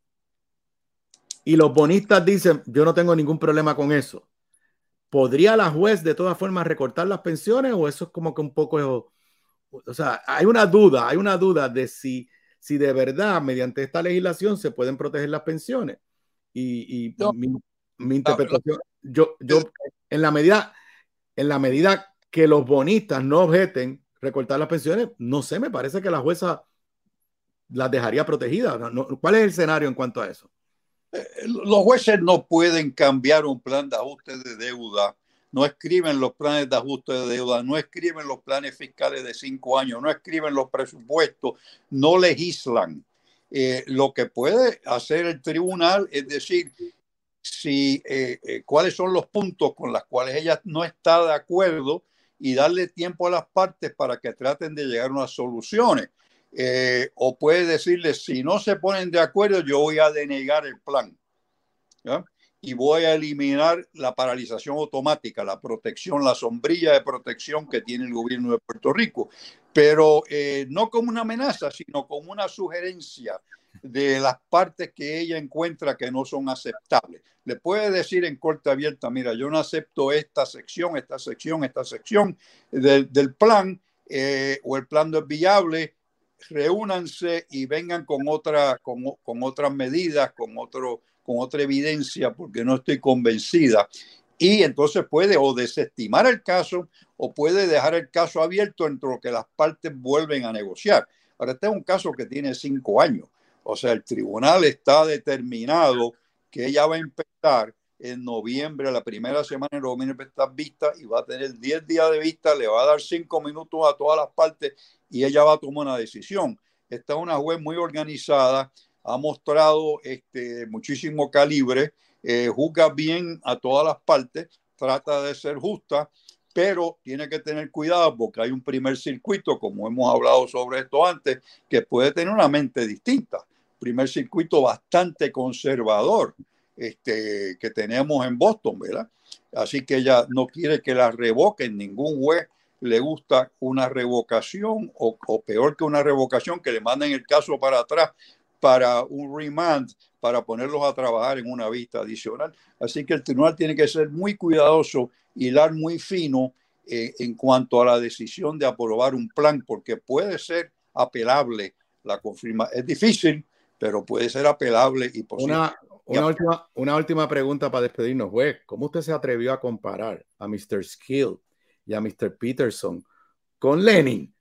y los bonistas dicen, yo no tengo ningún problema con eso. ¿Podría la juez de todas formas recortar las pensiones o eso es como que un poco... O sea, hay una duda, hay una duda de si, si de verdad mediante esta legislación se pueden proteger las pensiones. Y, y no. mi, mi interpretación, yo, yo en la medida, en la medida que los bonistas no objeten recortar las pensiones, no sé, me parece que la jueza las dejaría protegidas. No, no, ¿cuál es el escenario en cuanto a eso? Eh, los jueces no pueden cambiar un plan de ajuste de deuda, no escriben los planes de ajuste de deuda, no escriben los planes fiscales de cinco años, no escriben los presupuestos, no legislan. Eh, lo que puede hacer el tribunal es decir, si, eh, eh, cuáles son los puntos con los cuales ella no está de acuerdo y darle tiempo a las partes para que traten de llegar a unas soluciones. Eh, o puede decirle, si no se ponen de acuerdo, yo voy a denegar el plan, ¿ya? Y voy a eliminar la paralización automática, la protección, la sombrilla de protección que tiene el gobierno de Puerto Rico. Pero eh, no como una amenaza, sino como una sugerencia de las partes que ella encuentra que no son aceptables. Le puede decir en corte abierta, mira, yo no acepto esta sección, esta sección, esta sección del, del plan, eh, o el plan no es viable, reúnanse y vengan con, otra, con, con otras medidas, con, otro, con otra evidencia, porque no estoy convencida. Y entonces puede o desestimar el caso o puede dejar el caso abierto entre lo que las partes vuelven a negociar. Ahora, este es un caso que tiene cinco años. O sea, el tribunal está determinado que ella va a empezar en noviembre, la primera semana de noviembre está vista y va a tener diez días de vista, le va a dar cinco minutos a todas las partes y ella va a tomar una decisión. Esta es una juez muy organizada, ha mostrado este, muchísimo calibre, eh, juzga bien a todas las partes, trata de ser justa, pero tiene que tener cuidado porque hay un primer circuito, como hemos hablado sobre esto antes, que puede tener una mente distinta. Primer circuito bastante conservador. Este, que tenemos en Boston, ¿verdad? Así que ella no quiere que la revoquen. Ningún juez le gusta una revocación o, o peor que una revocación, que le manden el caso para atrás para un remand, para ponerlos a trabajar en una vista adicional. Así que el tribunal tiene que ser muy cuidadoso, hilar muy fino eh, en cuanto a la decisión de aprobar un plan, porque puede ser apelable la confirmación. Es difícil, pero puede ser apelable y posible. Una, una, última, una última pregunta para despedirnos, juez. ¿Cómo usted se atrevió a comparar a mister Skill y a mister Peterson con Lenin?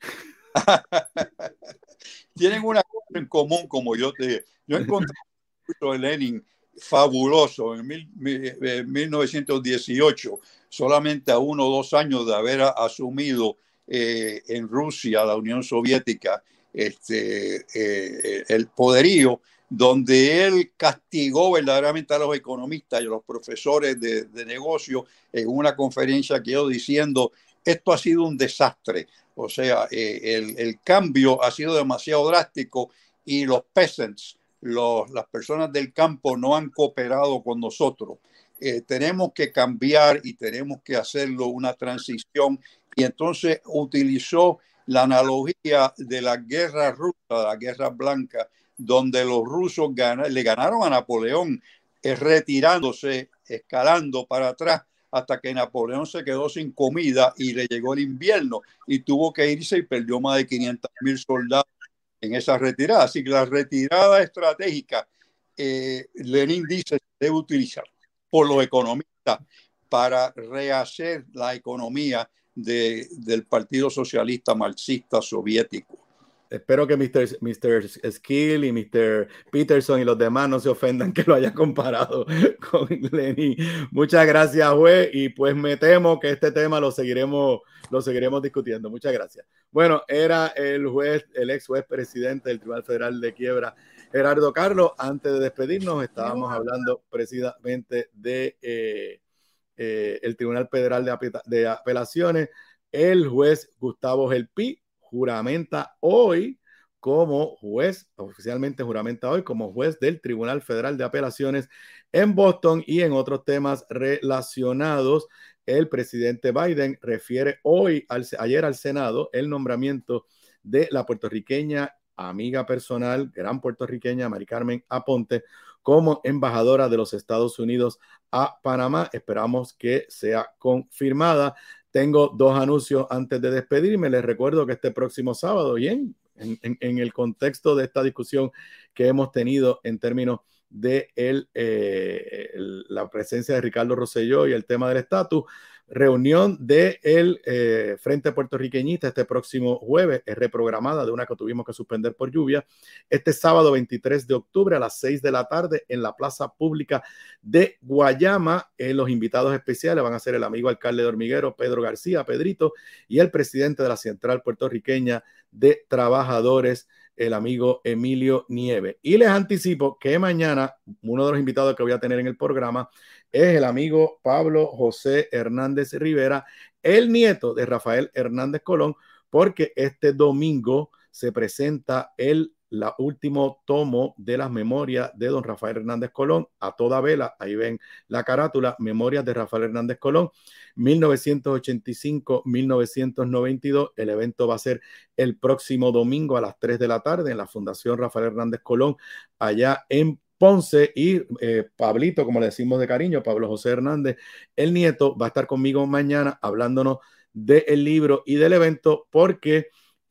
Tienen una cosa en común, como yo te dije. Yo encontré un de Lenin fabuloso en mil, mil novecientos dieciocho, solamente a uno o dos años de haber asumido eh, en Rusia, la Unión Soviética, este, eh, el poderío, donde él castigó verdaderamente a los economistas y a los profesores de, de negocio en una conferencia que yo diciendo, esto ha sido un desastre. O sea, eh, el, el cambio ha sido demasiado drástico y los peasants, los, las personas del campo no han cooperado con nosotros. Eh, tenemos que cambiar y tenemos que hacerlo una transición. Y entonces utilizó la analogía de la guerra rusa, de la guerra blanca, donde los rusos gan- le ganaron a Napoleón, eh, retirándose, escalando para atrás, hasta que Napoleón se quedó sin comida y le llegó el invierno y tuvo que irse y perdió más de quinientos mil soldados en esa retirada. Así que la retirada estratégica, eh, Lenin dice, se debe utilizar por los economistas para rehacer la economía de, del Partido Socialista Marxista Soviético. Espero que mister mister Skill y mister Peterson y los demás no se ofendan que lo haya comparado con Lenin. Muchas gracias, juez, y pues me temo que este tema lo seguiremos, lo seguiremos discutiendo. Muchas gracias. Bueno, era el juez, el ex juez presidente del Tribunal Federal de Quiebra, Gerardo Carlos. Antes de despedirnos, estábamos hablando precisamente de eh, eh, el Tribunal Federal de, Ap de Apelaciones. El juez Gustavo Gelpi juramenta hoy como juez, oficialmente juramenta hoy como juez del Tribunal Federal de Apelaciones en Boston. Y en otros temas relacionados, el presidente Biden refiere hoy, al, ayer al Senado, el nombramiento de la puertorriqueña, amiga personal, gran puertorriqueña, Mari Carmen Aponte, como embajadora de los Estados Unidos a Panamá. Esperamos que sea confirmada. Tengo dos anuncios antes de despedirme. Les recuerdo que este próximo sábado, bien, en, en, en el contexto de esta discusión que hemos tenido en términos de el, eh, el, la presencia de Ricardo Rosselló y el tema del estatus, reunión del de eh, Frente Puertorriqueñista este próximo jueves, es reprogramada de una que tuvimos que suspender por lluvia, este sábado veintitrés de octubre a las seis de la tarde en la Plaza Pública de Guayama. Eh, los invitados especiales van a ser el amigo alcalde de Hormiguero, Pedro García, Pedrito, y el presidente de la Central Puertorriqueña de Trabajadores, el amigo Emilio Nieves. Y les anticipo que mañana uno de los invitados que voy a tener en el programa es el amigo Pablo José Hernández Rivera, el nieto de Rafael Hernández Colón, porque este domingo se presenta el la último tomo de las memorias de don Rafael Hernández Colón, a toda vela. Ahí ven la carátula, Memorias de Rafael Hernández Colón, mil novecientos ochenta y cinco a mil novecientos noventa y dos. El evento va a ser el próximo domingo a las tres de la tarde en la Fundación Rafael Hernández Colón, allá en Ponce. Y eh, Pablito, como le decimos de cariño, Pablo José Hernández, el nieto, va a estar conmigo mañana hablándonos del libro y del evento, porque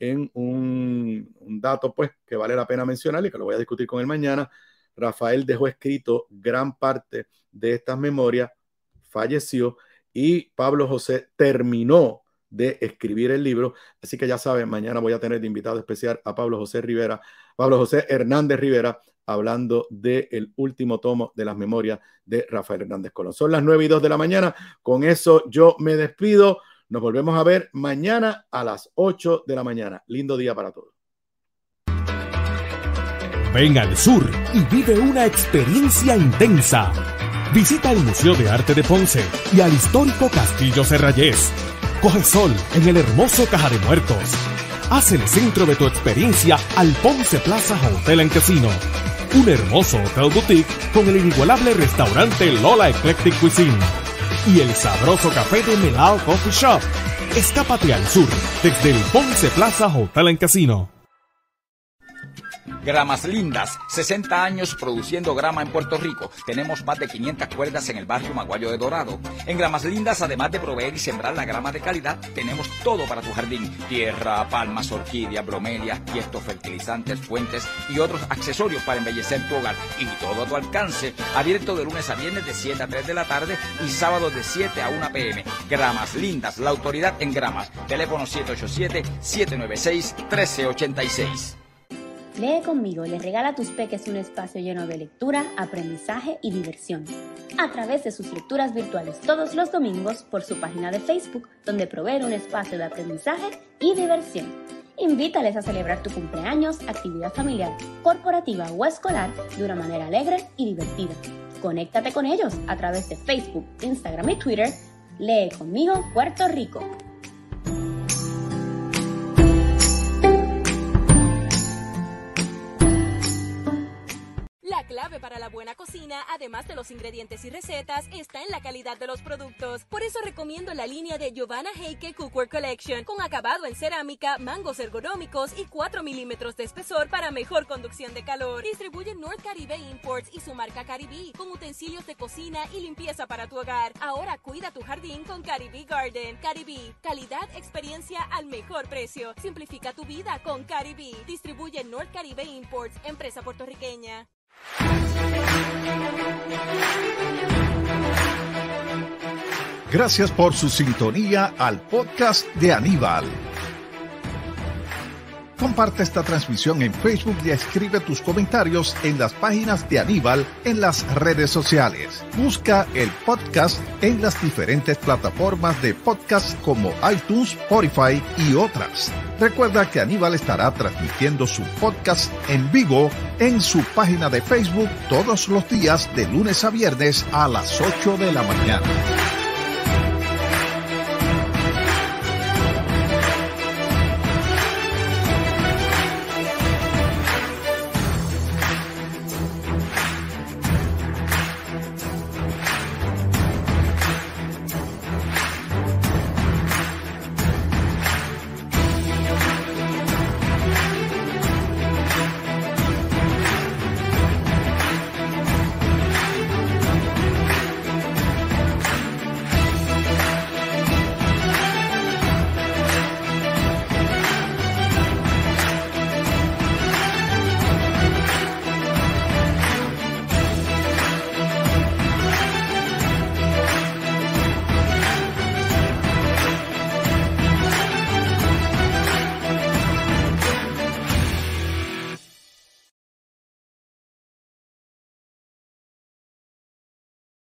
en un, un dato pues que vale la pena mencionar y que lo voy a discutir con él mañana. Rafael dejó escrito gran parte de estas memorias, falleció y Pablo José terminó de escribir el libro, así que ya saben, mañana voy a tener de invitado especial a Pablo José Rivera, Pablo José Hernández Rivera, hablando del último tomo de las memorias de Rafael Hernández Colón. Son las nueve y dos de la mañana, con eso yo me despido, nos volvemos a ver mañana a las ocho de la mañana. Lindo día para todos. Ven al sur y vive una experiencia intensa. Visita el Museo de Arte de Ponce y al histórico Castillo Serrayés. Coge sol en el hermoso Caja de Muertos. Haz el centro de tu experiencia al Ponce Plaza Hotel and Casino. Un hermoso hotel boutique con el inigualable restaurante Lola Eclectic Cuisine. Y el sabroso café de Melao Coffee Shop. Escápate al sur desde el Ponce Plaza Hotel and Casino. Gramas Lindas, sesenta años produciendo grama en Puerto Rico. Tenemos más de quinientas cuerdas en el barrio Maguayo de Dorado. En Gramas Lindas, además de proveer y sembrar la grama de calidad, tenemos todo para tu jardín. Tierra, palmas, orquídeas, bromelias, tiestos, fertilizantes, fuentes y otros accesorios para embellecer tu hogar. Y todo a tu alcance. Abierto de lunes a viernes de siete a tres de la tarde y sábados de siete a una pe eme. Gramas Lindas, la autoridad en gramas. Teléfono siete ocho siete, siete nueve seis, uno tres ocho seis. Lee conmigo le regala a tus peques un espacio lleno de lectura, aprendizaje y diversión. A través de sus lecturas virtuales todos los domingos por su página de Facebook, donde provee un espacio de aprendizaje y diversión. Invítales a celebrar tu cumpleaños, actividad familiar, corporativa o escolar de una manera alegre y divertida. Conéctate con ellos a través de Facebook, Instagram y Twitter. Lee conmigo Puerto Rico. La clave para la buena cocina, además de los ingredientes y recetas, está en la calidad de los productos. Por eso recomiendo la línea de Giovanna Heike Cookware Collection, con acabado en cerámica, mangos ergonómicos y cuatro milímetros de espesor para mejor conducción de calor. Distribuye North Caribe Imports y su marca Caribe, con utensilios de cocina y limpieza para tu hogar. Ahora cuida tu jardín con Caribe Garden. Caribe, calidad, experiencia al mejor precio. Simplifica tu vida con Caribe. Distribuye North Caribe Imports, empresa puertorriqueña. Gracias por su sintonía al podcast de Aníbal. Comparte esta transmisión en Facebook y escribe tus comentarios en las páginas de Aníbal en las redes sociales. Busca el podcast en las diferentes plataformas de podcast como iTunes, Spotify y otras. Recuerda que Aníbal estará transmitiendo su podcast en vivo en su página de Facebook todos los días de lunes a viernes a las ocho de la mañana.